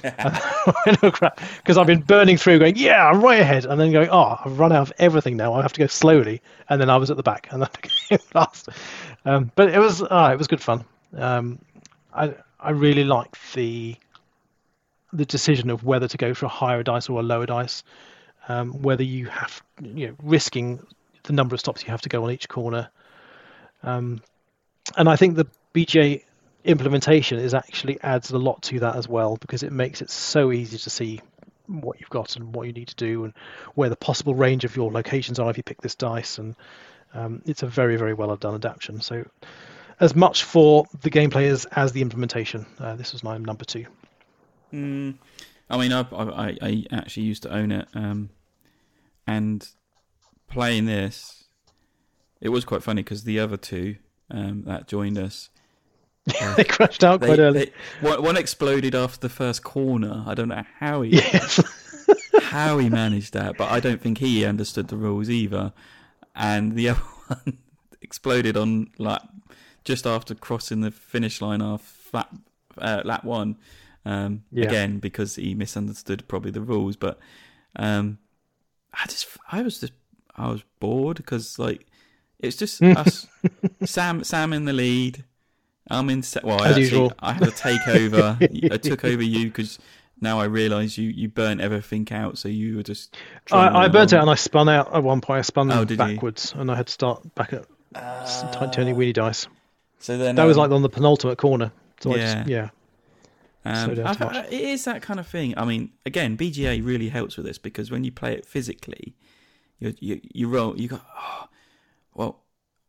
Oh crap! Because I've been burning through, going, yeah, I'm right ahead, and then going, oh, I've run out of everything now. I have to go slowly, and then I was at the back, and then I came last. Um, but it was, oh, it was good fun. Um, I I really liked the the decision of whether to go for a higher dice or a lower dice, um, whether you have, you know, risking the number of stops you have to go on each corner. Um, and I think the B G A implementation is actually adds a lot to that as well, because it makes it so easy to see what you've got and what you need to do and where the possible range of your locations are if you pick this dice. And um, it's a very, very well done adaptation. So as much for the gameplay as, as the implementation. Uh, this was my number two. Mm, I mean, I, I, I actually used to own it, um, and playing this, it was quite funny because the other two um, that joined us, uh, they crashed out they, quite early. They, one, one exploded after the first corner. I don't know how he yes. how he managed that, but I don't think he understood the rules either. And the other one exploded on like just after crossing the finish line off lap, uh, lap one. Um, yeah. Again, because he misunderstood probably the rules, but um, I just I was just I was bored because like it's just us, Sam Sam in the lead. I'm in. Se- well, I, actually, I had to take over. I took over you because now I realise you, you burnt everything out, so you were just. I, I burnt out and I spun out at one point. I spun oh, backwards you? and I had to start back at uh, tiny weenie dice. So then that um, was like on the penultimate corner. So yeah, I just, yeah. Um, I, it is that kind of thing. I mean, again, B G A really helps with this because when you play it physically, you you, you roll. You go, oh, well,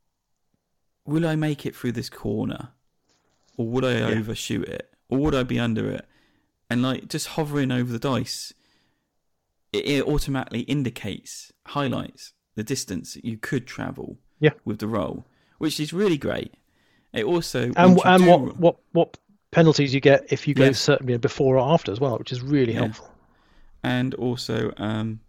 will I make it through this corner? Or would I yeah. overshoot it? Or would I be under it? And like just hovering over the dice, it, it automatically indicates, highlights the distance that you could travel yeah. with the roll, which is really great. It also and and what, roll, what what penalties you get if you go yes. certainly before or after as well, which is really yeah. helpful. And also, um,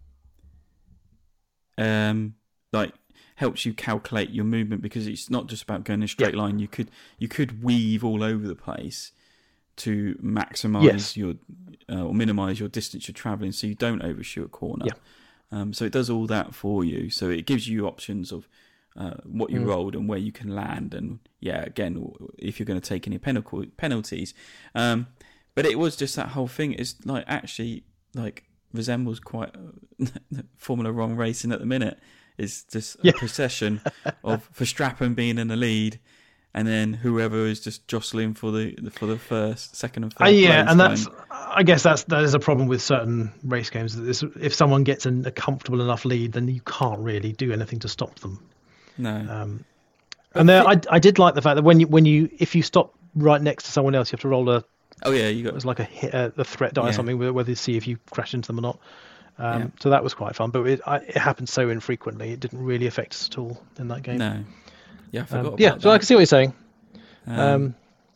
um, like. helps you calculate your movement because it's not just about going in a straight yeah. line. You could you could weave all over the place to maximise yes. your uh, or minimise your distance you're travelling, so you don't overshoot a corner. Yeah. Um, so it does all that for you. So it gives you options of uh, what you Mm. rolled and where you can land, and yeah, again, if you're going to take any penal- penalties. Um, but it was just that whole thing is like actually like resembles quite Formula One racing at the minute. It's just a Yeah. procession of Verstappen being in the lead, and then whoever is just jostling for the for the first, second, and third Uh, yeah, place and that's going. I guess that's that is a problem with certain race games. That this, if someone gets in a comfortable enough lead, then you can't really do anything to stop them. No, Um, But and there, fi- I I did like the fact that when you when you if you stop right next to someone else, you have to roll a oh yeah, you it got was like a hit, a, a threat die or Yeah. something, whether whether to see if you crash into them or not. Um, Yeah. So that was quite fun, but it, I, it happened so infrequently, it didn't really affect us at all in that game. no, yeah, I forgot Um, about yeah, that. so I can see what you're saying. Um, Um,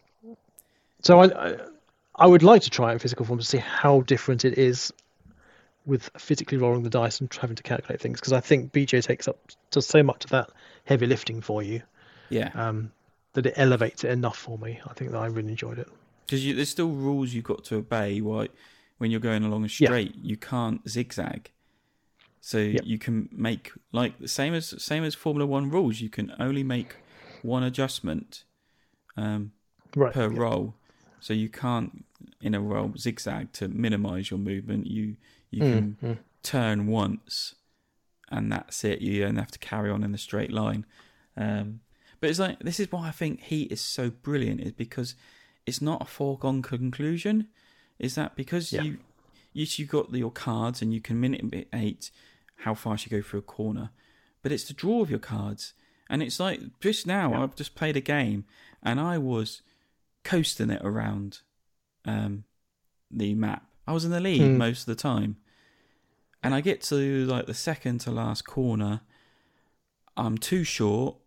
so I, I I would like to try it in physical form to see how different it is with physically rolling the dice and having to calculate things, because I think B J takes up does so much of that heavy lifting for you yeah, um, that it elevates it enough for me. I think that I really enjoyed it. because there's still rules you've got to obey. Right, when you're going along a Yeah. straight, you can't zigzag. So Yep. you can make like the same as same as Formula One rules. You can only make one adjustment um, Right. per yeah. roll. So you can't in a roll zigzag to minimise your movement. You you Mm, can mm. turn once, and that's it. You don't have to carry on in a straight line. Um, but it's like this is why I think Heat is so brilliant, is because it's not a foregone conclusion. Is that because Yeah. you yes you got your cards and you can manipulate how fast you go through a corner, but it's the draw of your cards. And it's like just now Yeah. I've just played a game and I was coasting it around um, the map. I was in the lead Mm. most of the time. And I get to like the second to last corner. I'm too short.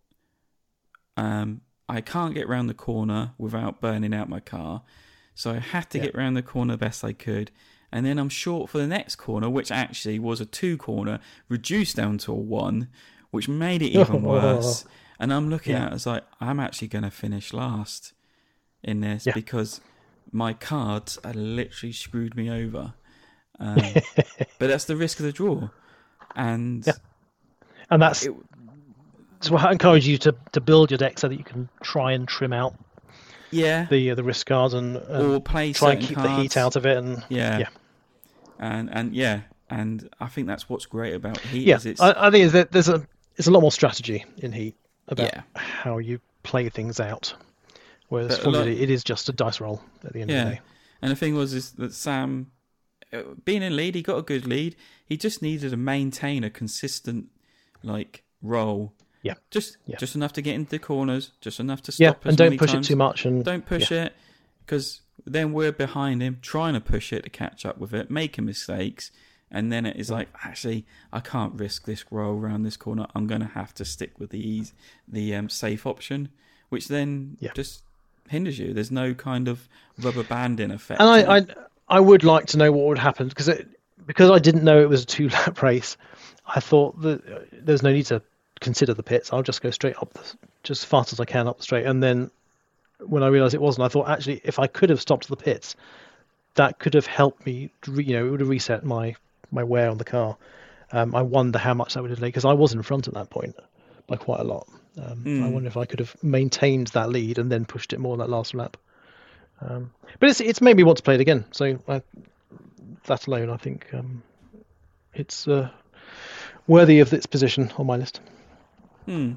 Um, I can't get round the corner without burning out my car. So I had to Yeah. get round the corner the best I could. And then I'm short for the next corner, which actually was a two corner, reduced down to a one, which made it even worse. And I'm looking Yeah. at it as like, I'm actually going to finish last in this Yeah. because my cards are literally screwed me over. Um, but that's the risk of the draw. And Yeah. And that's it, so I encourage you to, to build your deck so that you can try and trim out yeah, the uh, the risk cards and, and or play try and certain keep cards. the heat out of it. And Yeah. Yeah. And and yeah, and I think that's what's great about Heat yeah, is it's I, I think is that there's a there's a lot more strategy in Heat about Yeah. how you play things out. Whereas But a Formula lot- D, it is just a dice roll at the end of the yeah. day. And the thing was is that Sam, uh, being in lead, he got a good lead. He just needed to maintain a consistent like roll. Yeah. Just Yeah. just enough to get into the corners, just enough to Yeah, stop as and don't many push times. it too much. And Don't push it, because then we're behind him trying to push it to catch up with it, making mistakes, and then it is like, actually, I can't risk this roll around this corner. I'm going to have to stick with the ease, the um, safe option, which then Yeah. just hinders you. There's no kind of rubber banding effect. And on I, it. I, I would like to know what would happen because it, because I didn't know it was a two lap race. I thought that uh, there's no need to consider the pits. I'll just go straight up, the, just as fast as I can up the straight. And then when I realised it wasn't, I thought actually if I could have stopped the pits, that could have helped me. Re, you know, it would have reset my my wear on the car. Um, I wonder how much that would have delay because I was in front at that point by quite a lot. Um, I Mm. wonder if I could have maintained that lead and then pushed it more on that last lap. Um, but it's it's made me want to play it again. So I, that alone, I think um, it's uh, worthy of its position on my list. Hmm.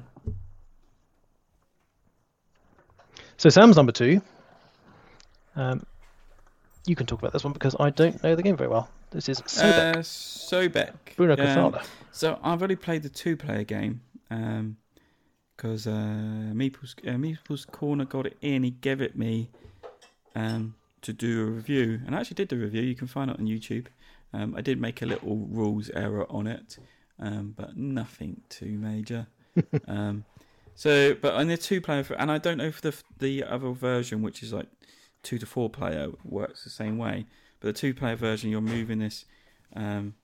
So Sam's number two. Um, you can talk about this one because I don't know the game very well. This is Sobek, Uh, Sobek. Bruno Um, Caffarda. So I've only played the two-player game because uh, Meeple's, uh, Meeple's Corner got it in. He gave it me um, to do a review, and I actually did the review. You can find it on YouTube. Um, I did make a little rules error on it, um, but nothing too major. um, so, but on the two-player, and I don't know if the the other version, which is like two to four player, works the same way. But the two-player version, you're moving this um,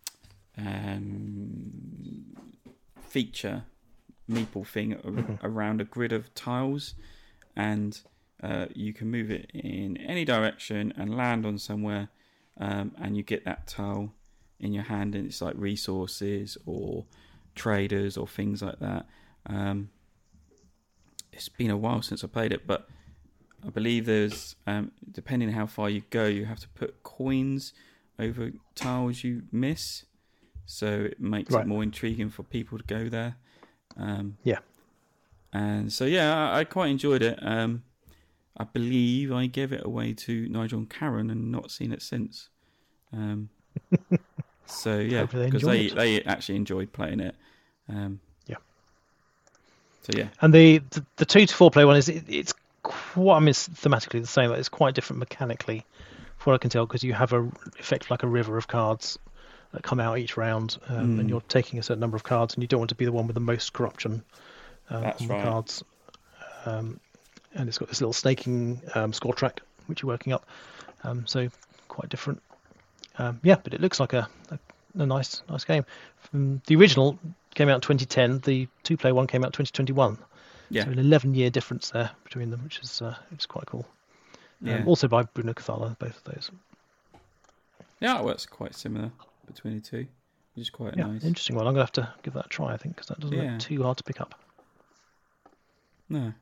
um, feature meeple thing ar- Mhm. around a grid of tiles, and uh, you can move it in any direction and land on somewhere, um, and you get that tile in your hand, and it's like resources or traders or things like that. Um, it's been a while since I played it, but I believe there's, um, depending on how far you go, you have to put coins over tiles you miss. So it makes Right. it more intriguing for people to go there. Um, Yeah. And so, yeah, I, I quite enjoyed it. Um, I believe I gave it away to Nigel and Karen and not seen it since. Um, so, yeah, Hopefully they because enjoy they, it. they actually enjoyed playing it. Um, Yeah. So, yeah. And the, the, the two to four player one is it, it's quite, I mean, it's thematically the same, but it's quite different mechanically, from what I can tell, because you have a effect like a river of cards that come out each round, um, Mm. and you're taking a certain number of cards, and you don't want to be the one with the most corruption um, That's on right. the cards. Um, and it's got this little snaking um, score track which you're working up, um, so quite different. Um, yeah, but it looks like a, a, a nice nice game. From the original came out in twenty ten. The two player one came out in twenty twenty-one. Yeah. So an eleven year difference there between them, which is uh, which is quite cool. Um, Yeah. Also by Bruno Cathala, both of those. Yeah, well, it's quite similar between the two, which is quite Yeah, nice. interesting one. I'm gonna have to give that a try, I think, because that doesn't Yeah. look too hard to pick up. No.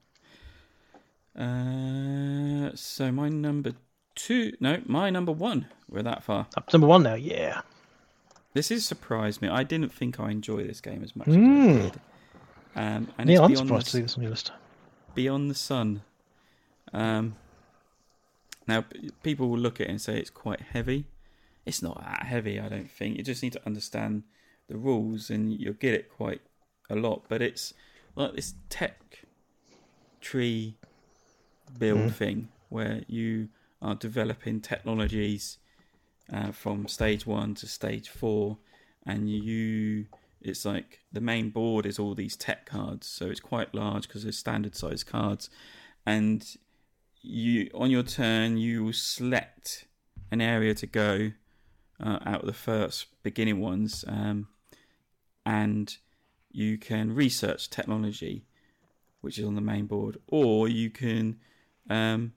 Uh, so my number two, no, my number one. We're that far. Up to number one now. Yeah. This has surprised me. I didn't think I enjoy this game as much Mm. as I did. Um, and Yeah, it's I'm Beyond surprised the, to see this on your list. Beyond the Sun. Um, now, p- people will look at it and say it's quite heavy. It's not that heavy, I don't think. You just need to understand the rules and you'll get it quite a lot. But it's like this tech tree build Mm. thing where you are developing technologies uh, from stage one to stage four, and you it's like the main board is all these tech cards, so it's quite large because they're standard size cards, and you on your turn you will select an area to go uh, out of the first beginning ones, um, and you can research technology which is on the main board, or you can um,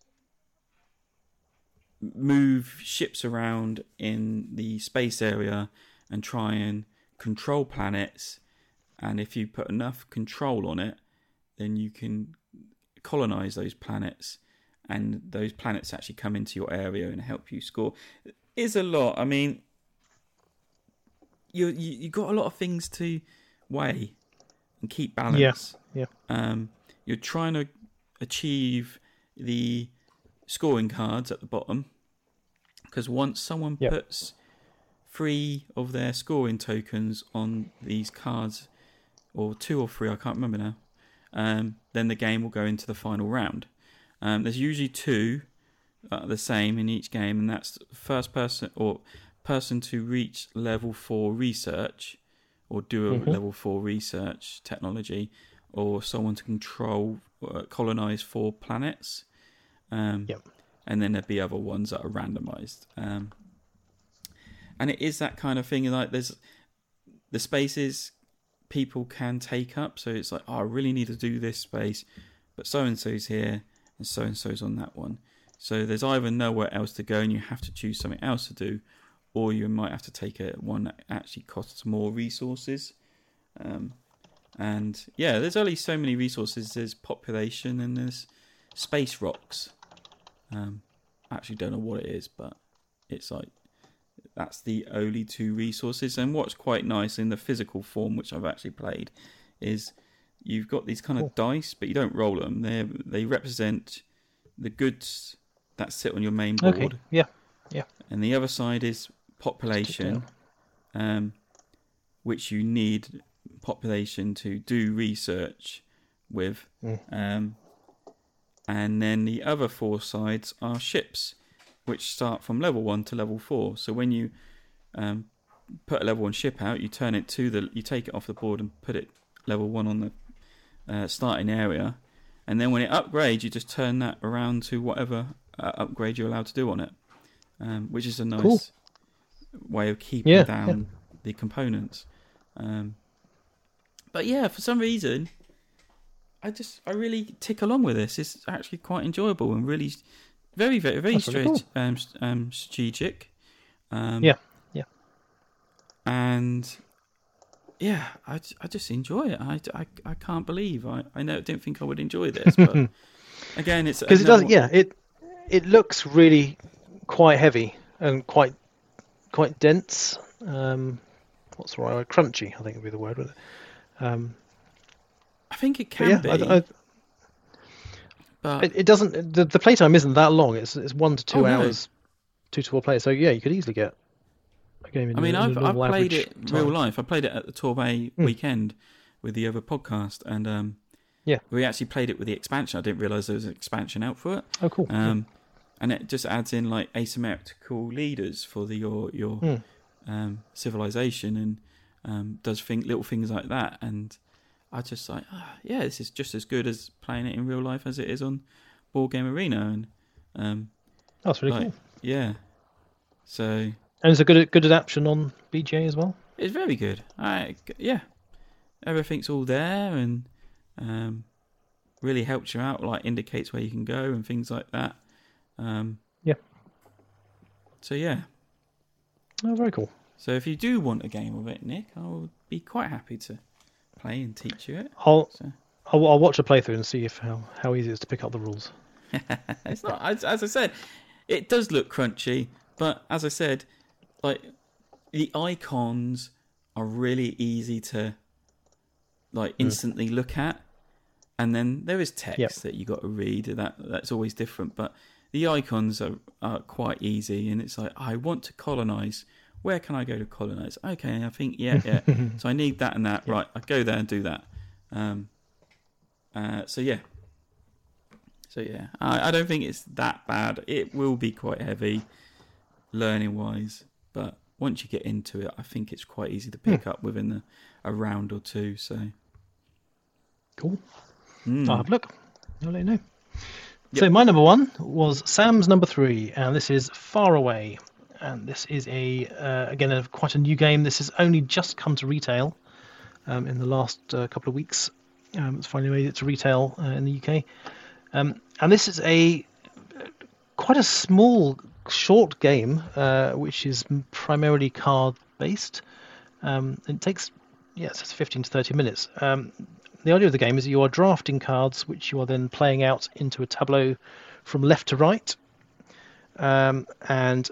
move ships around in the space area and try and control planets. And if you put enough control on it, then you can colonize those planets, and those planets actually come into your area and help you score. It is a lot. I mean, you you you got a lot of things to weigh and keep balance. Yeah, Um, you're trying to achieve the scoring cards at the bottom, because once someone Yeah. puts three of their scoring tokens on these cards, or two or three, I can't remember now, um, then the game will go into the final round. Um, there's usually two uh, the same in each game, and that's first person or person to reach level four research, or do a Mhm. level four research technology, or someone to control uh, colonize four planets. Um, Yep. And then there'd be other ones that are randomized. Um, and it is that kind of thing. Like there's the spaces people can take up. So it's like, oh, I really need to do this space, but so and so's here and so and so's on that one. So there's either nowhere else to go and you have to choose something else to do, or you might have to take a one that actually costs more resources. Um, and yeah, there's only so many resources. There's population and there's space rocks. Um, I actually don't know what it is, but it's like that's the only two resources. And what's quite nice in the physical form, which I've actually played, is you've got these kind of Cool. dice, but you don't roll them. They they represent the goods that sit on your main board, Okay. Yeah. and the other side is population, um, which you need population to do research with. Mm. Um, and then the other four sides are ships, which start from level one to level four. So when you um, put a level one ship out, you turn it to the, you take it off the board and put it level one on the uh, starting area, and then when it upgrades, you just turn that around to whatever uh, upgrade you're allowed to do on it, um, which is a nice Cool. way of keeping Yeah, down the components. Um, but yeah, for some reason, I just I really tick along with this. It's actually quite enjoyable and really very very very That's really straight, um, s- um, strategic. Um, Yeah, yeah. And yeah, I, I just enjoy it. I, I, I can't believe I I know didn't think I would enjoy this, but again, it's because it another does. Yeah, it it looks really quite heavy and quite quite dense. Um, what's the right word? Crunchy, I think would be the word. With it. Um, I think it but can yeah, be. I, I, but it, it doesn't. The, the playtime isn't that long. It's it's one to two Oh, no. hours, two to four players. So yeah, you could easily get a game in. I mean, a, in I've a I've normal played average it in time. real life. I played it at the Torbay Mm. weekend with the other podcast, and um, Yeah. we actually played it with the expansion. I didn't realise there was an expansion out for it. Oh, cool. Um, and it just adds in like asymmetrical leaders for the your your Mm. um, civilization, and um, does thing, little things like that. And I just like, ah, yeah, this is just as good as playing it in real life as it is on Board Game Arena. And um, That's really like, cool. yeah, so And it's a good good adaptation on B G A as well. it's very good. I yeah, everything's all there, and um, really helps you out. Like indicates where you can go and things like that. Um, Yeah. So yeah. Oh, very cool. So if you do want a game of it, Nick, I would be quite happy to play and teach you it. I'll So. I'll, I'll watch a playthrough and see if how, how easy it is to pick up the rules. It's not, as, as I said, it does look crunchy, but as I said, like the icons are really easy to like instantly mm. look at, and then there is text yep. that you got to read. That that's always different, but the icons are, are quite easy, and it's like, I want to colonize. Where can I go to colonize? Okay, I think yeah, yeah. So I need that and that. Yep. Right, I go there and do that. Um, uh, so yeah. So yeah, I, I don't think it's that bad. It will be quite heavy, learning wise, but once you get into it, I think it's quite easy to pick mm. up within a, a round or two. So cool. Mm. I'll have a look. I'll let you know. Yep. So my number one was Sam's number three, and this is Far Away. And this is a uh, again a, quite a new game. This has only just come to retail um, in the last uh, couple of weeks. Um, it's finally made it to retail uh, in the U K. Um, and this is a quite a small, short game, uh, which is primarily card based. Um, it takes yes, it's fifteen to thirty minutes. Um, the idea of the game is you are drafting cards, which you are then playing out into a tableau from left to right, um, and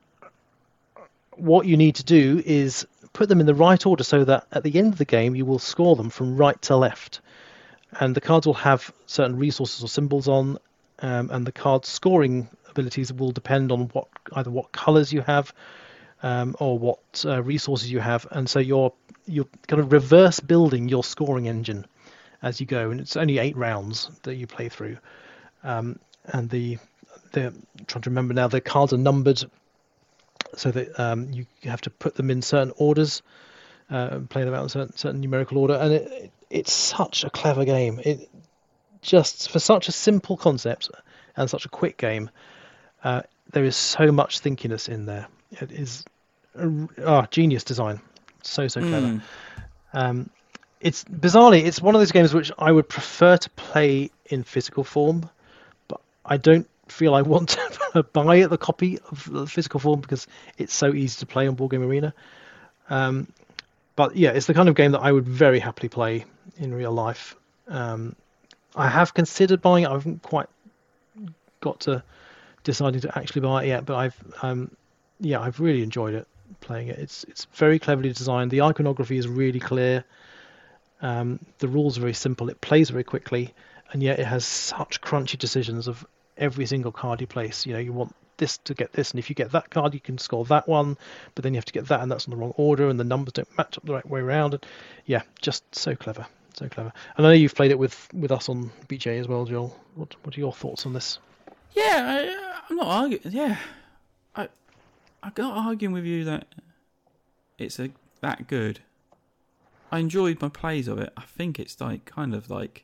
what you need to do is put them in the right order so that at the end of the game you will score them from right to left. And the cards will have certain resources or symbols on, um, and the card scoring abilities will depend on what either what colours you have um, or what uh, resources you have. And so you're you're kind of reverse building your scoring engine as you go. And it's only eight rounds that you play through. Um, and the the I'm trying to remember now, the cards are numbered so that um, you have to put them in certain orders, uh, play them out in certain, certain numerical order, and it, it, it's such a clever game. It just for such a simple concept and such a quick game, uh, there is so much thinkiness in there. It is oh, genius design, so so clever. Mm. Um, it's bizarrely, it's one of those games which I would prefer to play in physical form, but I don't feel I want to buy the copy of the physical form because it's so easy to play on Board Game Arena. Um, but yeah, it's the kind of game that I would very happily play in real life. Um, I have considered buying it. I haven't quite got to deciding to actually buy it yet, but I've um, yeah, I've really enjoyed it playing it. It's it's very cleverly designed. The iconography is really clear. Um, the rules are very simple. It plays very quickly, and yet it has such crunchy decisions of every single card you place. You know, you want this to get this, and if you get that card, you can score that one, but then you have to get that, and that's in the wrong order, and the numbers don't match up the right way around. And yeah, just so clever, so clever. And I know you've played it with, with us on B J as well, Joel. What what are your thoughts on this? Yeah, I, I'm not arguing. Yeah, I I'm not arguing with you that it's a that good. I enjoyed my plays of it. I think it's like kind of like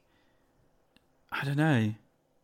I don't know.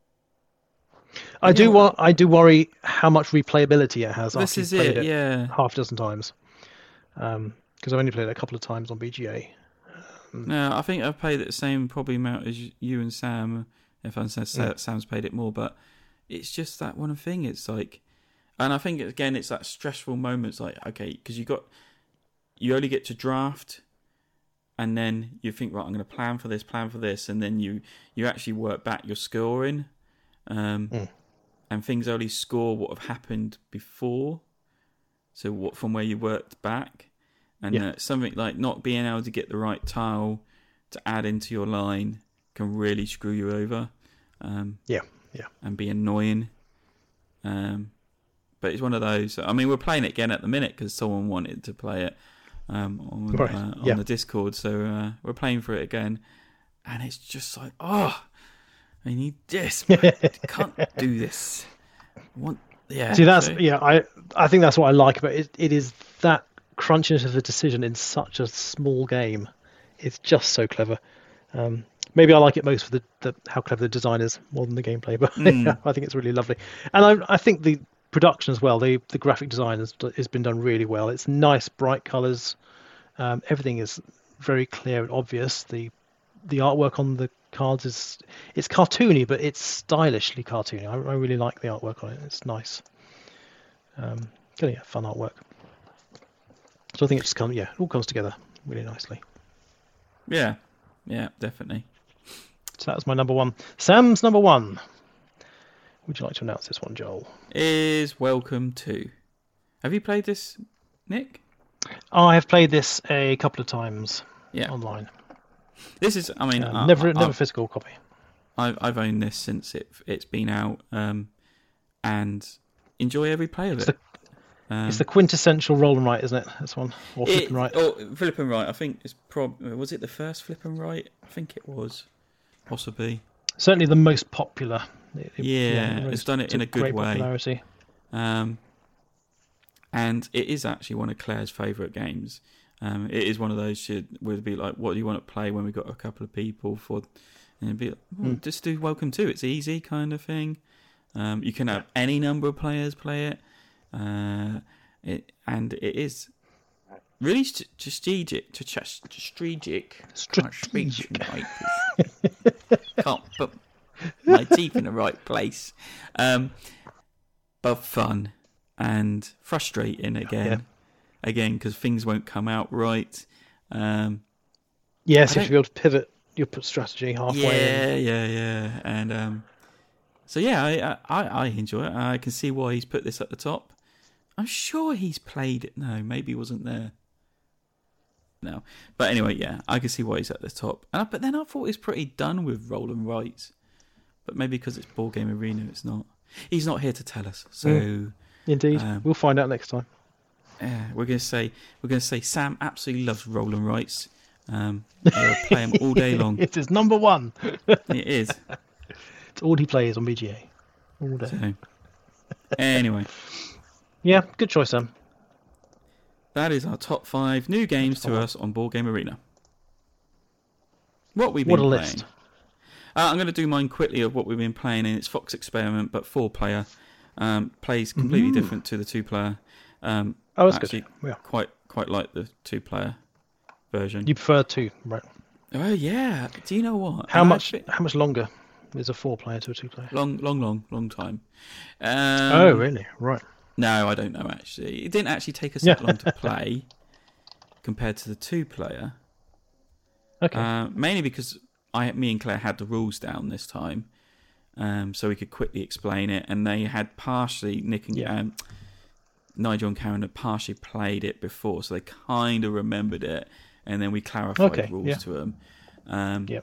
I do wa- I do worry how much replayability it has this after is you've played it, it yeah. half a dozen times. Um, because I've only played it a couple of times on B G A. Um, no, I think I've played it the same probably amount as you and Sam. If I said mm. Sam's played it more, but it's just that one thing. It's like, and I think again, it's that stressful moments. Like, okay, because you got, you only get to draft, and then you think, right, I'm going to plan for this, plan for this, and then you, you actually work back your scoring, um, mm. and things only score what have happened before, so what from where you worked back, and yeah. uh, something like not being able to get the right tile to add into your line can really screw you over. Um, yeah, yeah, and be annoying. Um, but it's one of those. I mean, we're playing it again at the minute because someone wanted to play it um, on, right. uh, on yeah. the Discord, so uh, we're playing for it again, and it's just like, oh, I need this. I can't do this. I want, yeah. See, that's so. yeah. I I think that's what I like about it. It is that crunchiness of a decision in such a small game. It's just so clever. Um, maybe I like it most for the, the how clever the design is more than the gameplay, but mm. yeah, I think it's really lovely. And I, I think the production as well, the, the graphic design has, has been done really well. It's nice, bright colours. Um, everything is very clear and obvious. The the artwork on the cards is it's cartoony, but it's stylishly cartoony. I, I really like the artwork on it. It's nice. Um, yeah, fun artwork. So I think it just comes, yeah, it all comes together really nicely. Yeah, yeah, definitely. So that was my number one. Sam's number one. Would you like to announce this one, Joel? Is Welcome to. Have you played this, Nick? I have played this a couple of times yeah. online. This is, I mean... Um, I, never I, never I've, physical copy. I've, I've owned this since it, it's been out um, and enjoy every play of it's it. The, um, it's the quintessential roll and write, isn't it? This one? Or flip it, and right? Or flip and right. I think it's prob- Was it the first flip and right? I think it was. Possibly. Certainly the most popular. It, yeah, yeah it's done it in a good way. Popularity. Um, and it is actually one of Claire's favourite games. Um, it is one of those should would be like, what do you want to play when we got a couple of people for? And it'd be like, well, mm. just do Welcome to. It's easy kind of thing. Um, you can have any number of players play it. Uh, it and it is really st- strategic. To ch- strategic. Strategic. Can't put my teeth in the right place. Um, but fun and frustrating again. Yeah. Again, because things won't come out right. Um, yes, you have to be able to pivot your strategy halfway. Yeah, in. yeah, yeah. And um, so, yeah, I, I, I enjoy it. I can see why he's put this at the top. I'm sure he's played it. No, maybe he wasn't there. No. But anyway, yeah, I can see why he's at the top. And I, but then I thought he's pretty done with Roll and Writes. But maybe because it's Board Game Arena, it's not. He's not here to tell us. So mm. Indeed. Um, we'll find out next time. Yeah, we're going to say we're going to say Sam absolutely loves Roll and Writes. Um, he'll play him all day long. It is number one. It is. It's all he plays on B G A. All day. So, anyway. Yeah, good choice, Sam. That is our top five new games to us on Board Game Arena. What we've been what a playing. list. Uh, I'm going to do mine quickly of what we've been playing, and it's Fox Experiment, but four player. Um, plays completely mm-hmm. different to the two player. Um, oh, that's actually, good. Yeah. Quite, quite like the two player version. You prefer two, right? Oh yeah. Do you know what? How and much? Actually, how much longer is a four player to a two player? Long, long, long, long time. Um, oh, really? Right. No, I don't know. Actually, it didn't actually take us that long to play compared to the two player. Okay. Uh, mainly because I, me and Claire had the rules down this time, um, so we could quickly explain it, and they had partially Nick and yeah. um, Nigel and Karen had partially played it before, so they kind of remembered it, and then we clarified okay, the rules yeah. to them. Um, yep.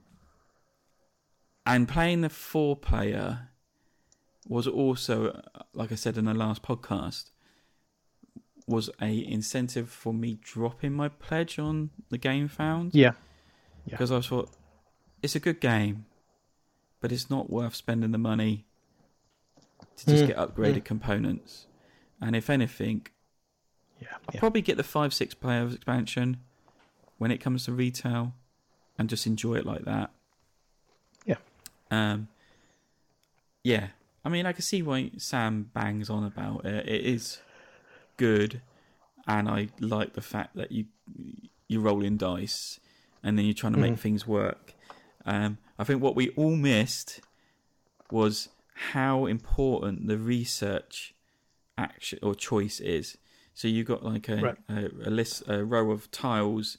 And playing the four-player was also, like I said in the last podcast, was a incentive for me dropping my pledge on the Game Found. Yeah. Because yeah. I thought, it's a good game, but it's not worth spending the money to just mm. get upgraded mm. components. And if anything, yeah, I'll yeah. probably get the five, six players expansion when it comes to retail and just enjoy it like that. Yeah. Um. Yeah. I mean, I can see why Sam bangs on about it. It is good, and I like the fact that you you roll in dice, and then you're trying to mm. make things work. Um, I think what we all missed was how important the research action or choice is. So you got like a, right. a, a list, a row of tiles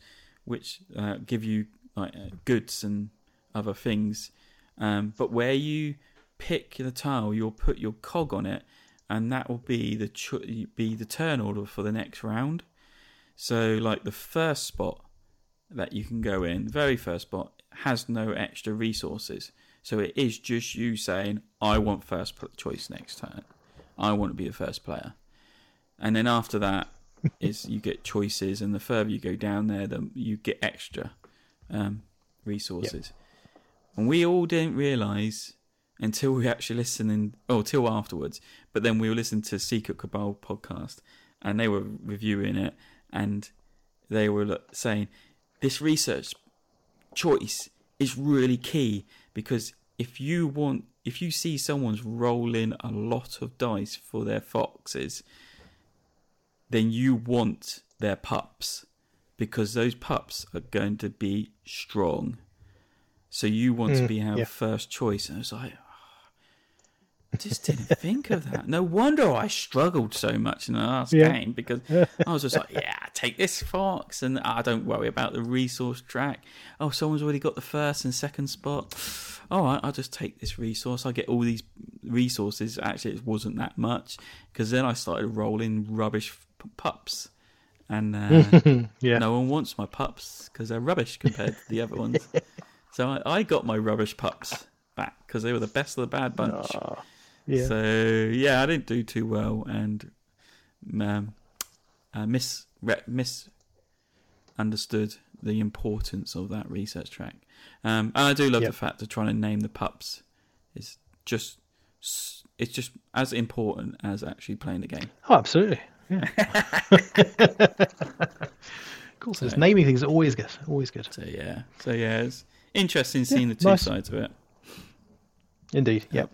which uh, give you like uh, goods and other things. Um, but where you pick the tile, you'll put your cog on it, and that will be the cho- be the turn order for the next round. So, like the first spot that you can go in, the very first spot, has no extra resources. So it is just you saying, I want first choice next turn. I want to be the first player. And then after that is you get choices, and the further you go down there, the you get extra um, resources. Yep. And we all didn't realise until we actually listened, in, oh, till afterwards. But then we were listening to Secret Cabal podcast, and they were reviewing it, and they were saying, this research choice is really key, because if you want, if you see someone's rolling a lot of dice for their foxes, then you want their pups, because those pups are going to be strong. So you want mm, to be our yeah. first choice. And I was like, oh, I just didn't think of that. No wonder I struggled so much in the last yeah. game, because I was just like, yeah, take this fox, and I don't worry about the resource track. Oh, someone's already got the first and second spot. All right, I'll just take this resource. I get all these resources. Actually, it wasn't that much, because then I started rolling rubbish pups. And uh, yeah. no one wants my pups because they're rubbish compared to the other ones. So I, I got my rubbish pups back because they were the best of the bad bunch. Oh, yeah. So yeah, I didn't do too well, and um, uh, mis re- misunderstood the importance of that research track. Um, and I do love yep. the fact of trying to name the pups. It's just it's just as important as actually playing the game. Oh, absolutely. Yeah. Cool. So, so naming things are always good. Always good. So yeah. So yeah, it's interesting seeing yeah, the two nice. sides of it. Indeed. Yep.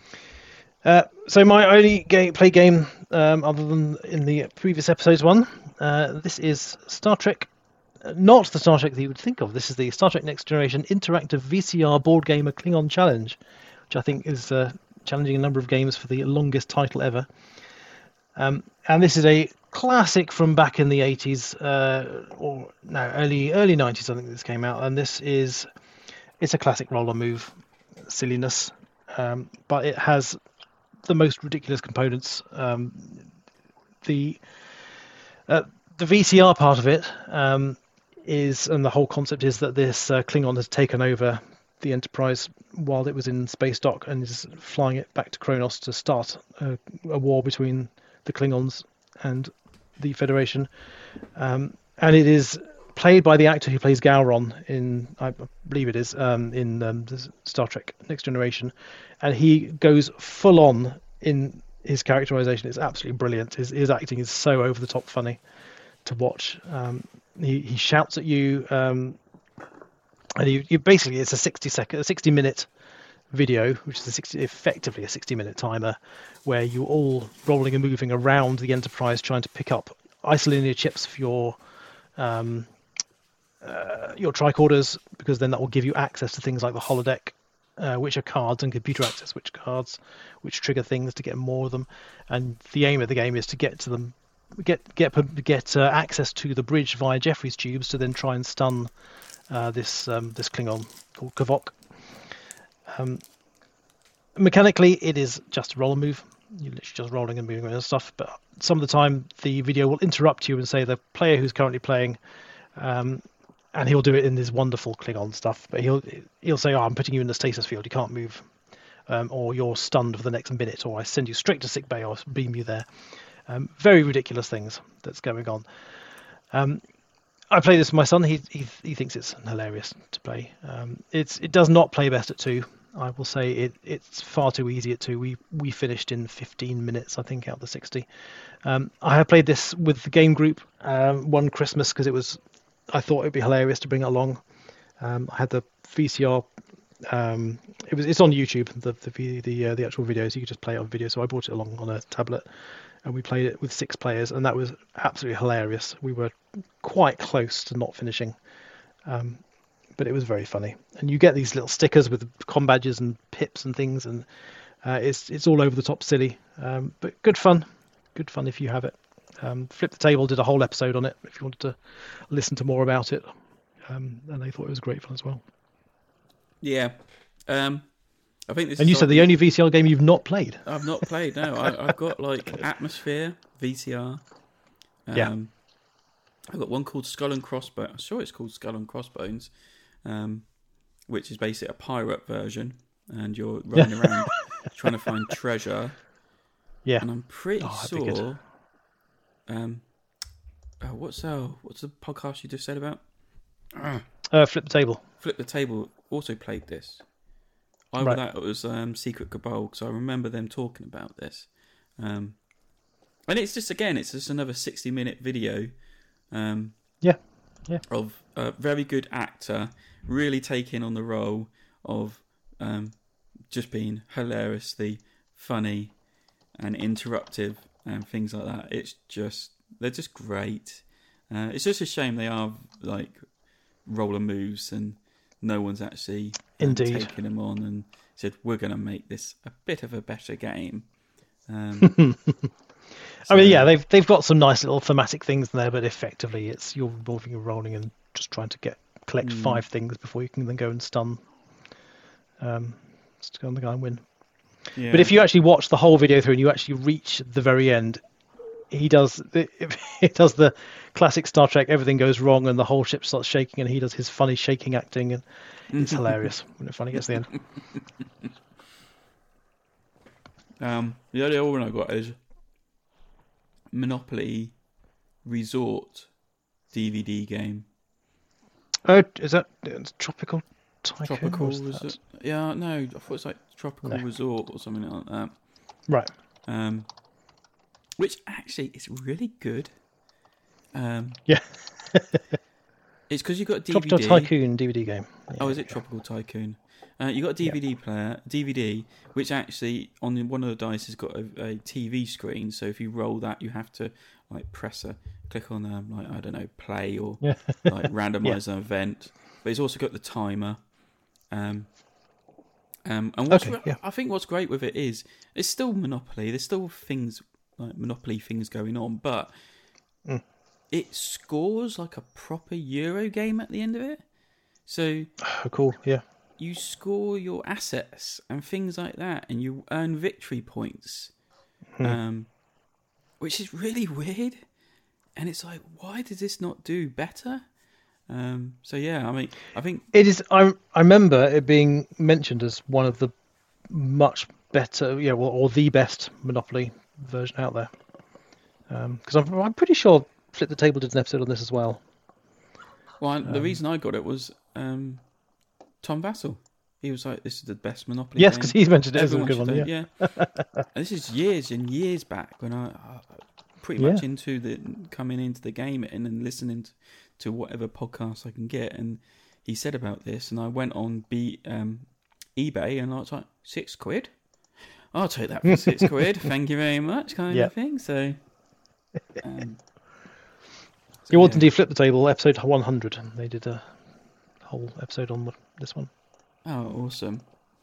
Uh, so my only game, play game, um, other than in the previous episodes one, uh, this is Star Trek. Not the Star Trek that you would think of. This is the Star Trek Next Generation interactive V C R board game, A Klingon Challenge, which I think is uh, challenging a number of games for the longest title ever. Um, and this is a classic from back in the eighties, uh, or no, early early nineties. I think this came out, and this is it's a classic roller move silliness, um, but it has the most ridiculous components. Um, the uh, the V C R part of it um, is, and the whole concept is that this uh, Klingon has taken over the Enterprise while it was in space dock and is flying it back to Kronos to start a, a war between the Klingons and the Federation, um, and it is played by the actor who plays Gowron in, I believe it is, um, in um, Star Trek Next Generation, and he goes full on in his characterization. It's absolutely brilliant. His, his acting is so over the top funny to watch. Um, he he shouts at you, um, and you, you basically it's a sixty second, a sixty minute video, which is a sixty, effectively a sixty minute timer, where you're all rolling and moving around the Enterprise trying to pick up isolinear chips for your um, uh, your tricorders, because then that will give you access to things like the holodeck, uh, which are cards, and computer access, which cards, which trigger things to get more of them. And the aim of the game is to get to them, get get get uh, access to the bridge via Jeffrey's tubes to then try and stun uh, this um, this Klingon called Kavok. Um, mechanically, it is just a roller move. You're literally just rolling and moving and stuff. But some of the time, the video will interrupt you and say the player who's currently playing, um, and he'll do it in this wonderful Klingon stuff. But he'll he'll say, "Oh, I'm putting you in the stasis field. You can't move, um, or you're stunned for the next minute, or I send you straight to sick bay, or beam you there." Um, very ridiculous things that's going on. Um, I play this with my son. He he he thinks it's hilarious to play. Um, it's it does not play best at two. I will say it it's far too easy at two. We we finished in fifteen minutes, I think, out of the sixty. Um, I have played this with the game group um, one Christmas because it was. I thought it'd be hilarious to bring it along. Um, I had the V C R. Um, it was it's on YouTube. The the the uh, the actual videos, you could just play it on video. So I brought it along on a tablet, and we played it with six players, and that was absolutely hilarious. We were quite close to not finishing, um, but it was very funny. And you get these little stickers with com badges and pips and things, and uh, it's it's all over the top silly, um, but good fun. Good fun if you have it. Um, Flip the Table did a whole episode on it if you wanted to listen to more about it. um, and they thought it was great fun as well. Yeah. Um, I think this And is you said the like- only V C R game you've not played. I've not played, no. I, I've got like Atmosphere, V C R. Um, Yeah. I've got one called Skull and Crossbones. I'm sure it's called Skull and Crossbones, um, which is basically a pirate version. And you're running around trying to find treasure. Yeah. And I'm pretty Oh, that'd be good. sure... Um, oh, what's, uh, what's the podcast you just said about? Ah. Uh, Flip the Table. Flip the Table also played this. I Right. that it was um, Secret Cabal, because I remember them talking about this. Um, and it's just, again, it's just another sixty minute video um, Yeah. Yeah. of a very good actor really taking on the role of um, just being hilariously funny and interruptive and things like that. It's just, they're just great. Uh, it's just a shame they are like roller moves and no one's actually um, Indeed. taken them on and said, we're going to make this a bit of a better game. Um, I mean, so- yeah, they've they've got some nice little thematic things in there, but effectively, it's you're moving and rolling and just trying to get collect Mm. five things before you can then go and stun, um, stun the guy and win. yeah. But if you actually watch the whole video through and you actually reach the very end, he does it, it does the classic Star Trek. Everything goes wrong and the whole ship starts shaking, and he does his funny shaking acting, and it's hilarious when it finally gets to the end. Um, the only other one I got is Monopoly Resort D V D game. Oh, is that it's Tropical Tycoon? Tropical or is Resort. that- Yeah, no, I thought it was like Tropical No. Resort or something like that. Right. Um, which actually is really good. Um, Yeah. it's because you got a D V D. Tropical Tycoon D V D game. Oh, is it Tropical Tycoon? Uh, you got a D V D player, D V D, which actually on one of the dice has got a, a T V screen. So if you roll that, you have to like press a click on um, like I don't know, play or Yeah. like randomize an event. But it's also got the timer. Um, um, and what's Okay, re- yeah. I think what's great with it is it's still Monopoly. There's still things like Monopoly things going on, but Mm. it scores like a proper Euro game at the end of it. So Oh, cool. Yeah. you score your assets and things like that, and you earn victory points, Hmm. um, which is really weird. And it's like, why did this not do better? Um, so yeah, I mean, I think It is. I I remember it being mentioned as one of the much better, yeah, well, or the best Monopoly version out there. Because I'm I'm pretty sure Flip the Table did an episode on this as well. well, I- Um, the reason I got it was um, Tom Vassell. He was like, "This is the best Monopoly." Yes, game. because he mentioned it as a Everyone good should one. do- Yeah. yeah. And this is years and years back when I, I pretty Yeah. much into the coming into the game and then listening to, to whatever podcasts I can get. And he said about this, and I went on B, um, eBay, and I was like, six quid. I'll take that for six quid. Thank you very much, kind Yeah. of thing. So, um, so You want to yeah. do Flip the Table episode one hundred? They did a whole episode on the, this one. Oh, awesome.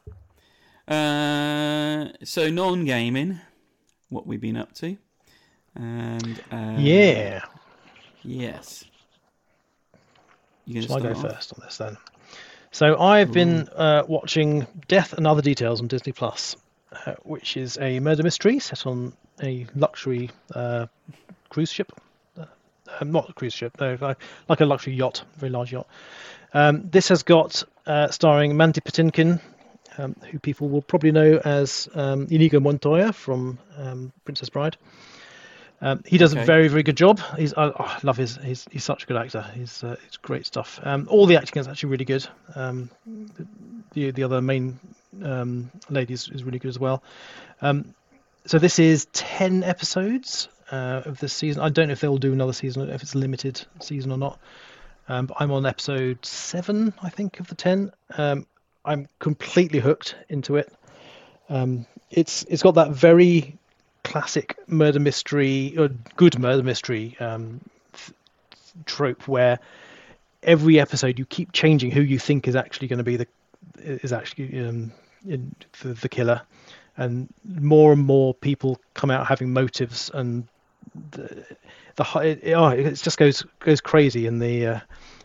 Uh, so non-gaming, what we've been up to, and uh, Yeah. yes. You gonna Shall I go start off? first on this then? So I've been uh, watching Death and Other Details on Disney Plus, uh, which is a murder mystery set on a luxury uh, cruise ship. Uh, uh, not a cruise ship, no, like, like a luxury yacht, very large yacht. Um, this has got uh, starring Mandy Patinkin, um, who people will probably know as um, Inigo Montoya from um, Princess Bride. Um, he does Okay. a very, very good job. He's, I, I love his. He's, he's such a good actor. He's, uh, it's great stuff. Um, all the acting is actually really good. Um, the the other main um, lady is, is really good as well. Um, so this is ten episodes uh, of this season. I don't know if they'll do another season, if it's a limited season or not. Um, but I'm on episode seven, I think, of the ten. Um, I'm completely hooked into it. Um, it's it's got that very classic murder mystery, or good murder mystery um, th- trope, where every episode you keep changing who you think is actually going to be the is actually um, in, the, the killer, and more and more people come out having motives, and the, the hi- it, oh, it just goes goes crazy, and the uh,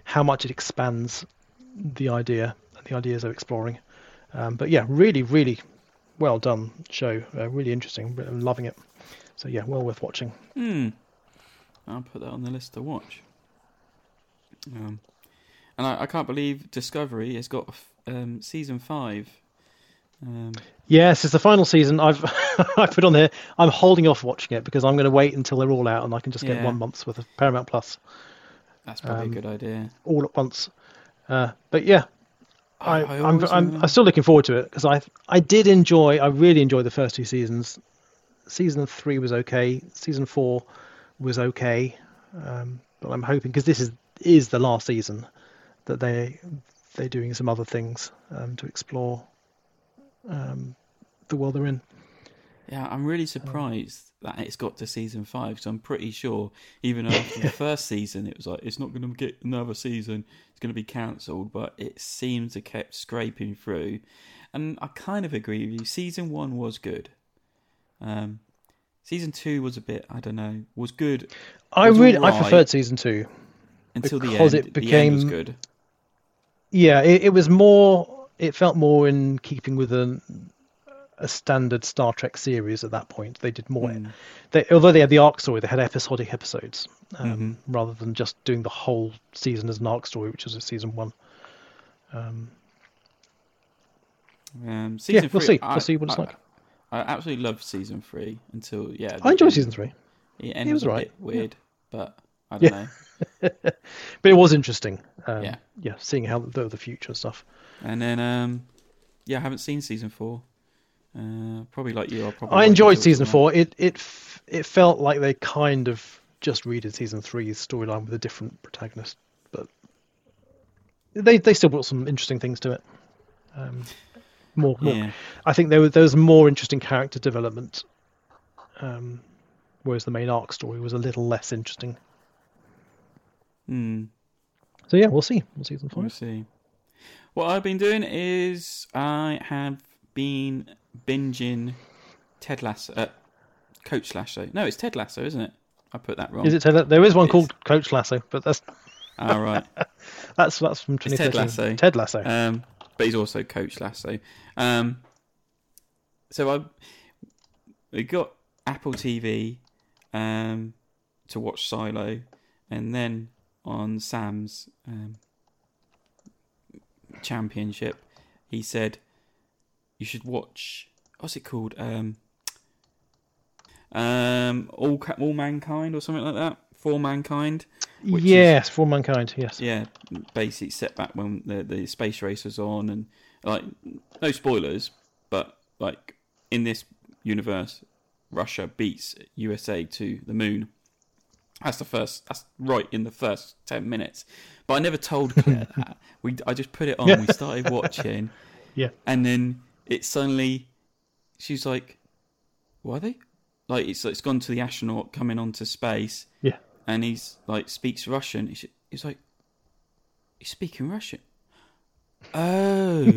how much it expands the idea and the ideas they're exploring. Um, but yeah, really, really well done show. Uh, really interesting. I'm loving it. So yeah, well worth watching. Hmm. I'll put that on the list to watch. Um, and I, I can't believe Discovery has got um, season five. Um, yes, it's the final season. I've I put on there. I'm holding off watching it because I'm going to wait until they're all out and I can just get Yeah. one month's worth of Paramount Plus that's probably Um, a good idea. all at once. Uh, but yeah, I, I I'm always I'm, remember- I'm still looking forward to it because I I did enjoy. I really enjoyed the first two seasons. Season three was okay. Season four was okay. Um, but I'm hoping because this is is the last season that they they're doing some other things um, to explore um, the world they're in. Yeah, I'm really surprised that it's got to season five because I'm pretty sure even after the first season it was like it's not going to get another season, it's going to be cancelled, but it seems to kept scraping through. And I kind of agree with you. Season one was good. Um, season two was a bit, I don't know, was good I was really all I right preferred season two. until the because end. it The end was became- good. Yeah, it, it was more. It felt more in keeping with an, a standard Star Trek series at that point. They did more. Mm. They, although they had the arc story, they had episodic episodes um, Mhm. rather than just doing the whole season as an arc story, which was a season one. Um, Um, season yeah, we'll three, see. I, We'll see what it's I, like. I absolutely loved season three until yeah. I the enjoyed end. season three, The end It was, was a right. bit weird, but I don't know. but it was interesting. Um, Yeah. yeah, seeing how the, the future and stuff. And then, um, yeah, I haven't seen season four. Uh, probably like you. I'll probably I wait enjoyed until season tomorrow. four. It it f- it felt like they kind of just redid season three's storyline with a different protagonist, but they they still brought some interesting things to it. Um, more, more. Yeah, I think there was there was more interesting character development, um, whereas the main arc story was a little less interesting. hmm. So yeah, we'll see. We'll see season We'll five. see. What I've been doing is I have been binging Ted Lasso, uh, Coach Lasso. No, it's Ted Lasso, isn't it? I put that wrong. Is it Ted? There is one It's- called Coach Lasso, but that's All right. that's that's from twenty Ted thirteen. Lasso. Ted Lasso. Um, but he's also Coach Lasso. Um, so I we got Apple T V um, to watch Silo, and then on Sam's um, Championship, he said you should watch. What's it called? Um, um, all Ca- all mankind or something like that. For mankind. which is- Yes, for mankind. Yes. Yeah, basically set back when the the space race was on, and like no spoilers, but like in this universe, Russia beats U S A to the moon. That's the first. That's right in the first ten minutes. But I never told Claire that. We I just put it on. We started watching, Yeah. and then it suddenly, she's like, "What are they?" Like it's it's gone to the astronaut coming onto space. Yeah. And he's like speaks Russian. He's, he's like, he's speaking Russian. Oh,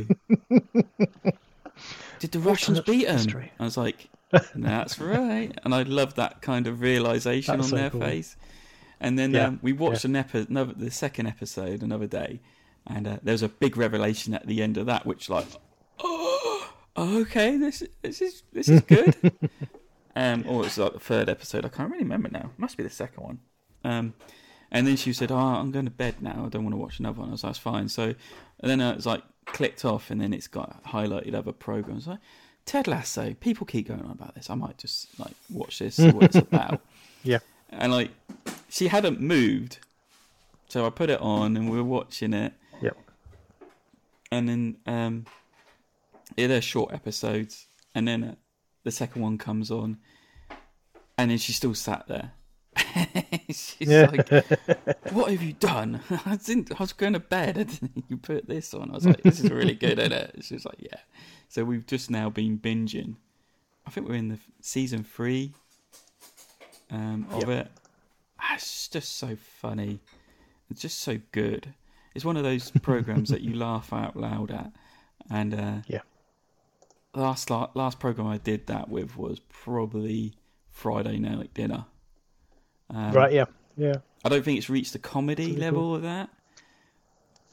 did the Russians Alternate beat him? history. I was like, that's right. And I love that kind of realization That's on so their cool. face. And then Yeah, um, we watched an epi- another, the second episode another day, and uh, there was a big revelation at the end of that, which like, oh, okay, this this is this is good. um, or it's like the third episode. I can't really remember now. It must be the second one. Um, and then she said, "Oh, I'm going to bed now. I don't want to watch another one." I was like, "That's fine." So, and then uh, it's like clicked off, and then it's got highlighted other programs like Ted Lasso. People keep going on about this. I might just like watch this, see what it's about. Yeah. And like, she hadn't moved, so I put it on, and we were watching it. Yep. And then, um, yeah, they're short episodes, and then uh, the second one comes on, and then she still sat there. She's Yeah. like, "What have you done?" I didn't. I was going to bed, and then you put this on. I was like, "This is really good, isn't it?" She's like, "Yeah." So we've just now been binging. I think we're in the f- season three um, of Yep. it. Ah, It's just so funny. It's just so good. It's one of those programs that you laugh out loud at. And uh, Yeah. last la- last program I did that with was probably Friday night dinner. Um, Right. Yeah. Yeah. I don't think it's reached the comedy That's really level of that,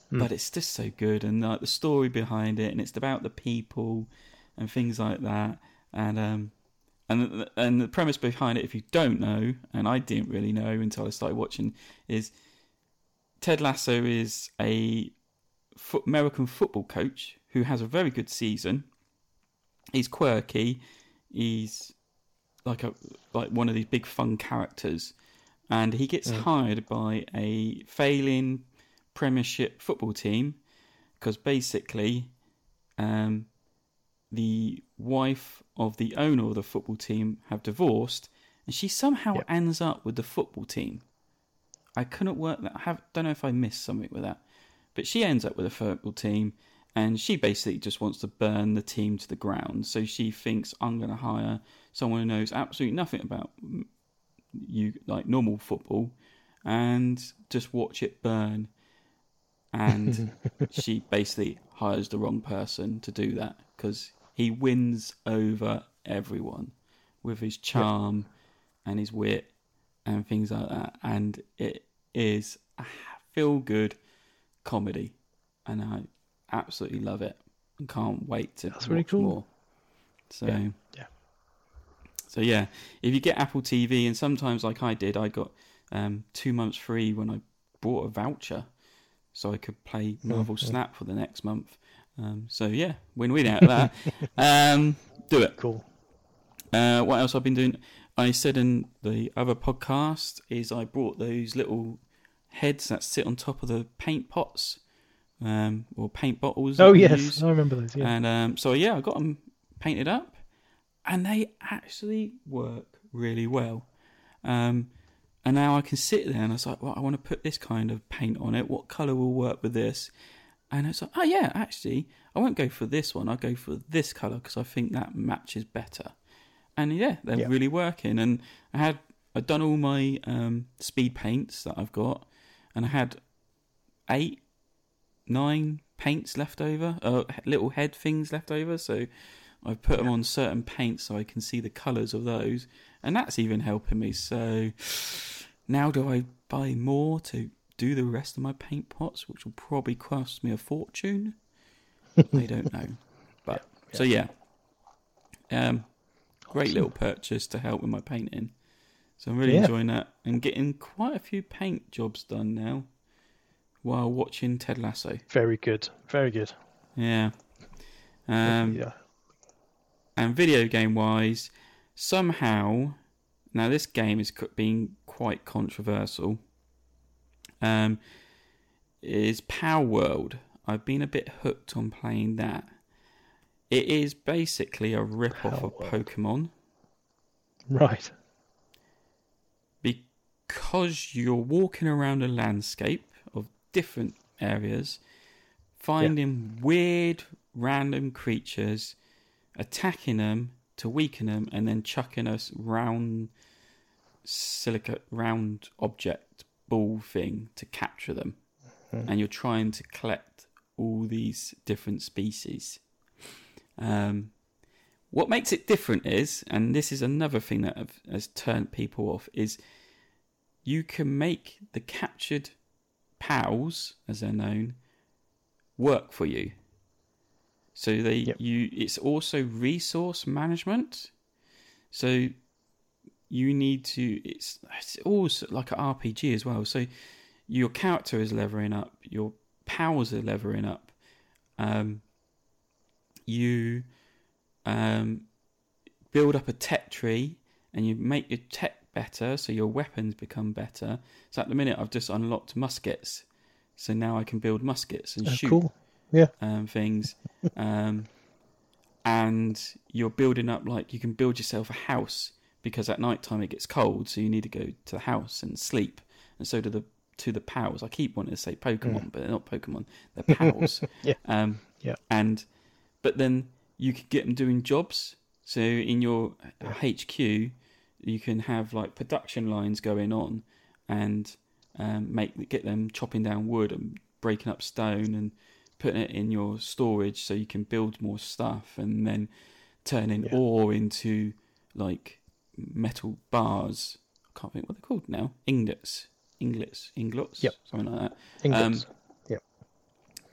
Mm. but it's just so good, and like the story behind it, and it's about the people and things like that, and um, and and the premise behind it, if you don't know, and I didn't really know until I started watching, is Ted Lasso is a fo- American football coach who has a very good season. He's quirky. He's like a like one of these big fun characters, and he gets Mm. hired by a failing Premiership football team because basically, um, the wife of the owner of the football team have divorced, and she somehow Yep. ends up with the football team. I couldn't work that. I have don't know if I missed something with that, but she ends up with a football team, and she basically just wants to burn the team to the ground. So she thinks, I'm going to hire someone who knows absolutely nothing about you, like normal football, and just watch it burn. And she basically hires the wrong person to do that because he wins over everyone with his charm yep. and his wit and things like that. And it is a feel-good comedy, and I absolutely love it and can't wait to That's watch really cool. more. So yeah. yeah. So yeah, if you get Apple T V, and sometimes like I did, I got um, two months free when I bought a voucher, so I could play Marvel mm-hmm. Snap for the next month. Um, so yeah, win-win out of that. um, do it. Cool. Uh, what else I've been doing? I said in the other podcast is I brought those little heads that sit on top of the paint pots um, or paint bottles. Oh yes, use. I remember those. Yeah. And um, so yeah, I got them painted up, and they actually work really well. Um, and now I can sit there and I was like, well, I want to put this kind of paint on it. What colour will work with this? And it's like, oh yeah, actually, I won't go for this one. I'll go for this colour because I think that matches better. And yeah, they're yeah. really working. And I had I'd done all my um, speed paints that I've got, and I had eight, nine paints left over, uh, little head things left over. So I've put yeah. them on certain paints so I can see the colours of those, and that's even helping me. So now do I buy more to do the rest of my paint pots, which will probably cost me a fortune? I don't know. But yeah, yeah. so yeah. Um great awesome. Little purchase to help with my painting. So I'm really yeah. enjoying that and getting quite a few paint jobs done now while watching Ted Lasso. Very good. Very good. Yeah. Um yeah. And video game wise, somehow, now this game is being quite controversial, um, is Power World. I've been a bit hooked on playing that. It is basically a rip-off of Pokemon. Right. Because you're walking around a landscape of different areas, finding yeah. weird, random creatures, attacking them to weaken them, and then chucking a round silica round object ball thing to capture them. Mm-hmm. And you're trying to collect all these different species. Um, what makes it different is, and this is another thing that have, has turned people off, is you can make the captured pals, as they're known, work for you. So they yep. you it's also resource management. So you need to it's it's also like an R P G as well. So your character is leveling up, your powers are leveling up. Um you um build up a tech tree and you make your tech better so your weapons become better. So at the minute I've just unlocked muskets. So now I can build muskets and oh, shoot. Cool. Yeah. Um, things, um, and you're building up, like you can build yourself a house because at night time it gets cold, so you need to go to the house and sleep. And so do the to the pals. I keep wanting to say Pokemon, mm. but they're not Pokemon; they're pals. yeah. Um, yeah. And but then you could get them doing jobs. So in your yeah. H Q, you can have like production lines going on, and um, make get them chopping down wood and breaking up stone and putting it in your storage so you can build more stuff, and then turning yeah. ore into like metal bars. I can't think what they're called now. Ingots, ingots, ingots, yep. something like that. Ingots. Um, yep.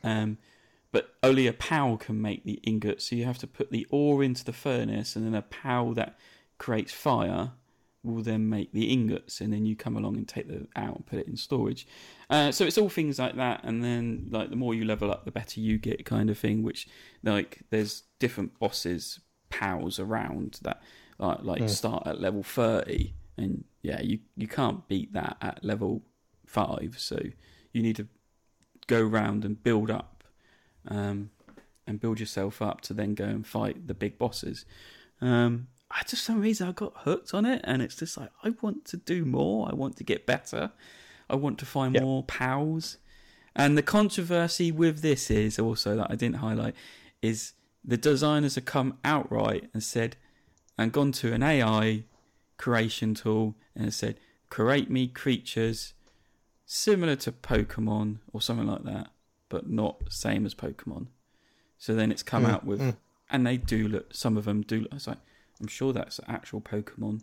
Um, but only a POW can make the ingot, so you have to put the ore into the furnace, and then a POW that creates fire will then make the ingots, and then you come along and take them out and put it in storage. Uh, so it's all things like that, and then like the more you level up, the better you get, kind of thing. Which like there's different bosses, POWs around that like like mm. start at level thirty, and yeah, you you can't beat that at level five. So you need to go round and build up, um, and build yourself up to then go and fight the big bosses. Um, I just for some reason I got hooked on it, and it's just like I want to do more. I want to get better. I want to find yep. more POWs. And the controversy with this is also that I didn't highlight is the designers have come outright and said and gone to an A I creation tool and said create me creatures similar to Pokemon or something like that, but not same as Pokemon. So then it's come mm, out with, mm. and they do look. Some of them do look. I was like, I'm sure that's actual Pokemon.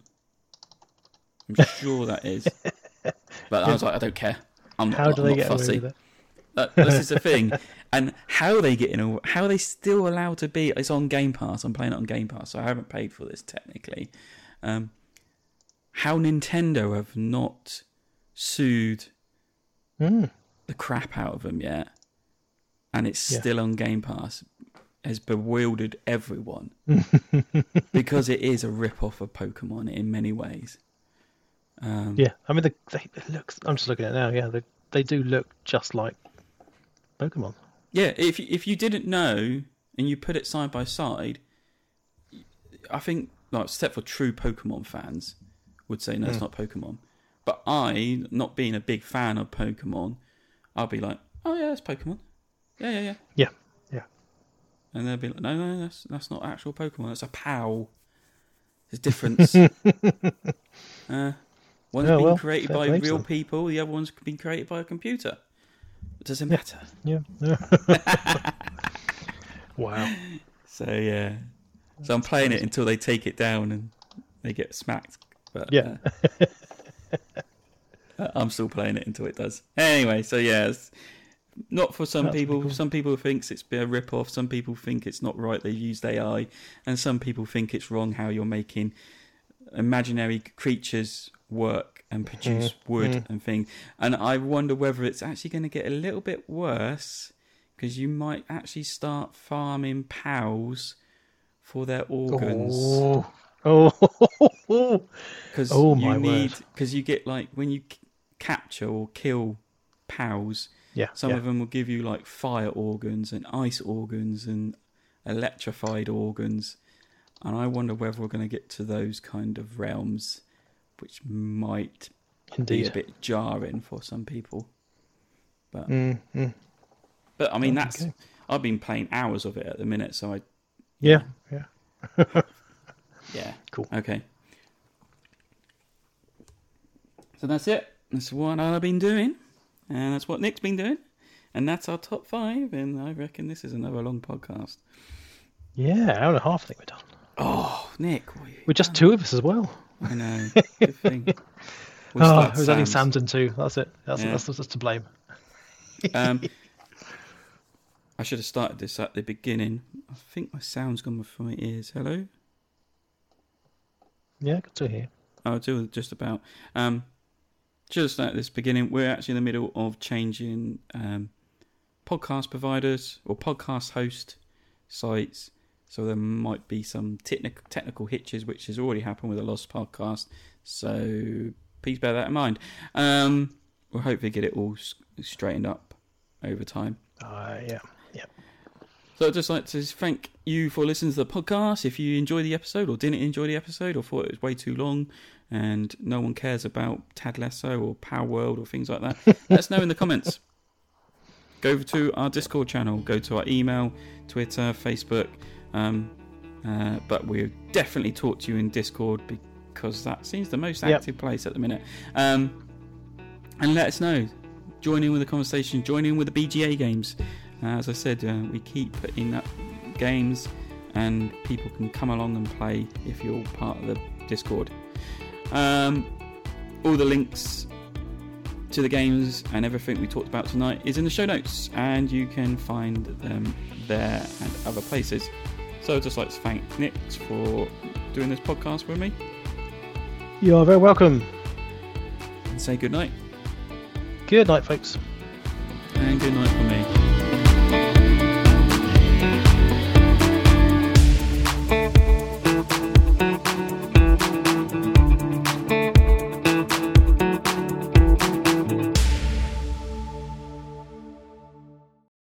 I'm sure that is. But I was like, I don't care. I'm not, how do I'm they not get fussy. away with it? Uh, this is the thing. And how they get in, how are they still allowed to be? It's on Game Pass. I'm playing it on Game Pass, so I haven't paid for this technically. Um, how Nintendo have not sued mm. the crap out of them yet, and it's yeah. still on Game Pass, has bewildered everyone because it is a rip-off of Pokemon in many ways. Um, yeah, I mean, they, they look. I'm just looking at it now. Yeah, they they do look just like Pokemon. Yeah, if if you didn't know and you put it side by side, I think, like, except for true Pokemon fans, would say no, mm. it's not Pokemon. But I, not being a big fan of Pokemon, I'll be like, oh yeah, it's Pokemon. Yeah, yeah, yeah. Yeah, yeah. And they'll be like, no, no, that's that's not actual Pokemon. That's a POW. There's a difference. uh, one's oh, been well, created by real them. people. The other one's been created by a computer. It doesn't yeah. matter. Yeah. yeah. Wow. So yeah. So I'm playing it until they take it down and they get smacked. But yeah. uh, I'm still playing it until it does. Anyway, so yeah, it's not for some That's people. cool. Some people think it's a rip-off. Some people think it's not right. They've used A I, and some people think it's wrong how you're making imaginary creatures work and produce mm. wood mm. and things. And I wonder whether it's actually going to get a little bit worse because you might actually start farming POWs for their organs. Oh. Oh, because oh, you my need word. because you get like when you c- capture or kill POWs, yeah, some yeah. of them will give you like fire organs and ice organs and electrified organs, and I wonder whether we're going to get to those kind of realms, which might Indeed. be a bit jarring for some people. But mm, mm. but I mean oh, that's okay. I've been playing hours of it at the minute, so I yeah yeah. yeah Cool. Okay. So that's it. That's what I've been doing. And that's what Nick's been doing. And that's our top five. And I reckon this is another long podcast. Yeah, hour and a half I think we're done. Oh, Nick. What We're just two of us as well. I know. Good thing. We'll oh, start it was only Sam's. Sam's in two. That's it. That's, Yeah. that's, that's to blame. um, I should have started this at the beginning. I think my sound's gone from my ears. Hello? Yeah, good to hear. I'll do it just about. Um, just at this beginning, we're actually in the middle of changing um, podcast providers or podcast host sites. So there might be some technical technical hitches, which has already happened with the Lost Podcast. So please bear that in mind. Um, we'll hopefully get it all straightened up over time. Uh, yeah, yeah. So I'd just like to thank you for listening to the podcast. If you enjoyed the episode or didn't enjoy the episode or thought it was way too long and no one cares about Tad Lasso or Power World or things like that, let us know in the comments. Go over to our Discord channel, go to our email, Twitter, Facebook. Um, uh, but we'll definitely talk to you in Discord because that seems the most active yep. place at the minute. Um, and let us know. Join in with the conversation. Join in with the B G A games. Uh, as I said, uh, we keep putting up games and people can come along and play if you're part of the Discord. Um, all the links to the games and everything we talked about tonight is in the show notes, and you can find them there and other places. So I'd just like to thank Nick for doing this podcast with me. You are very welcome. And say good night. Good night, folks. And good night from me.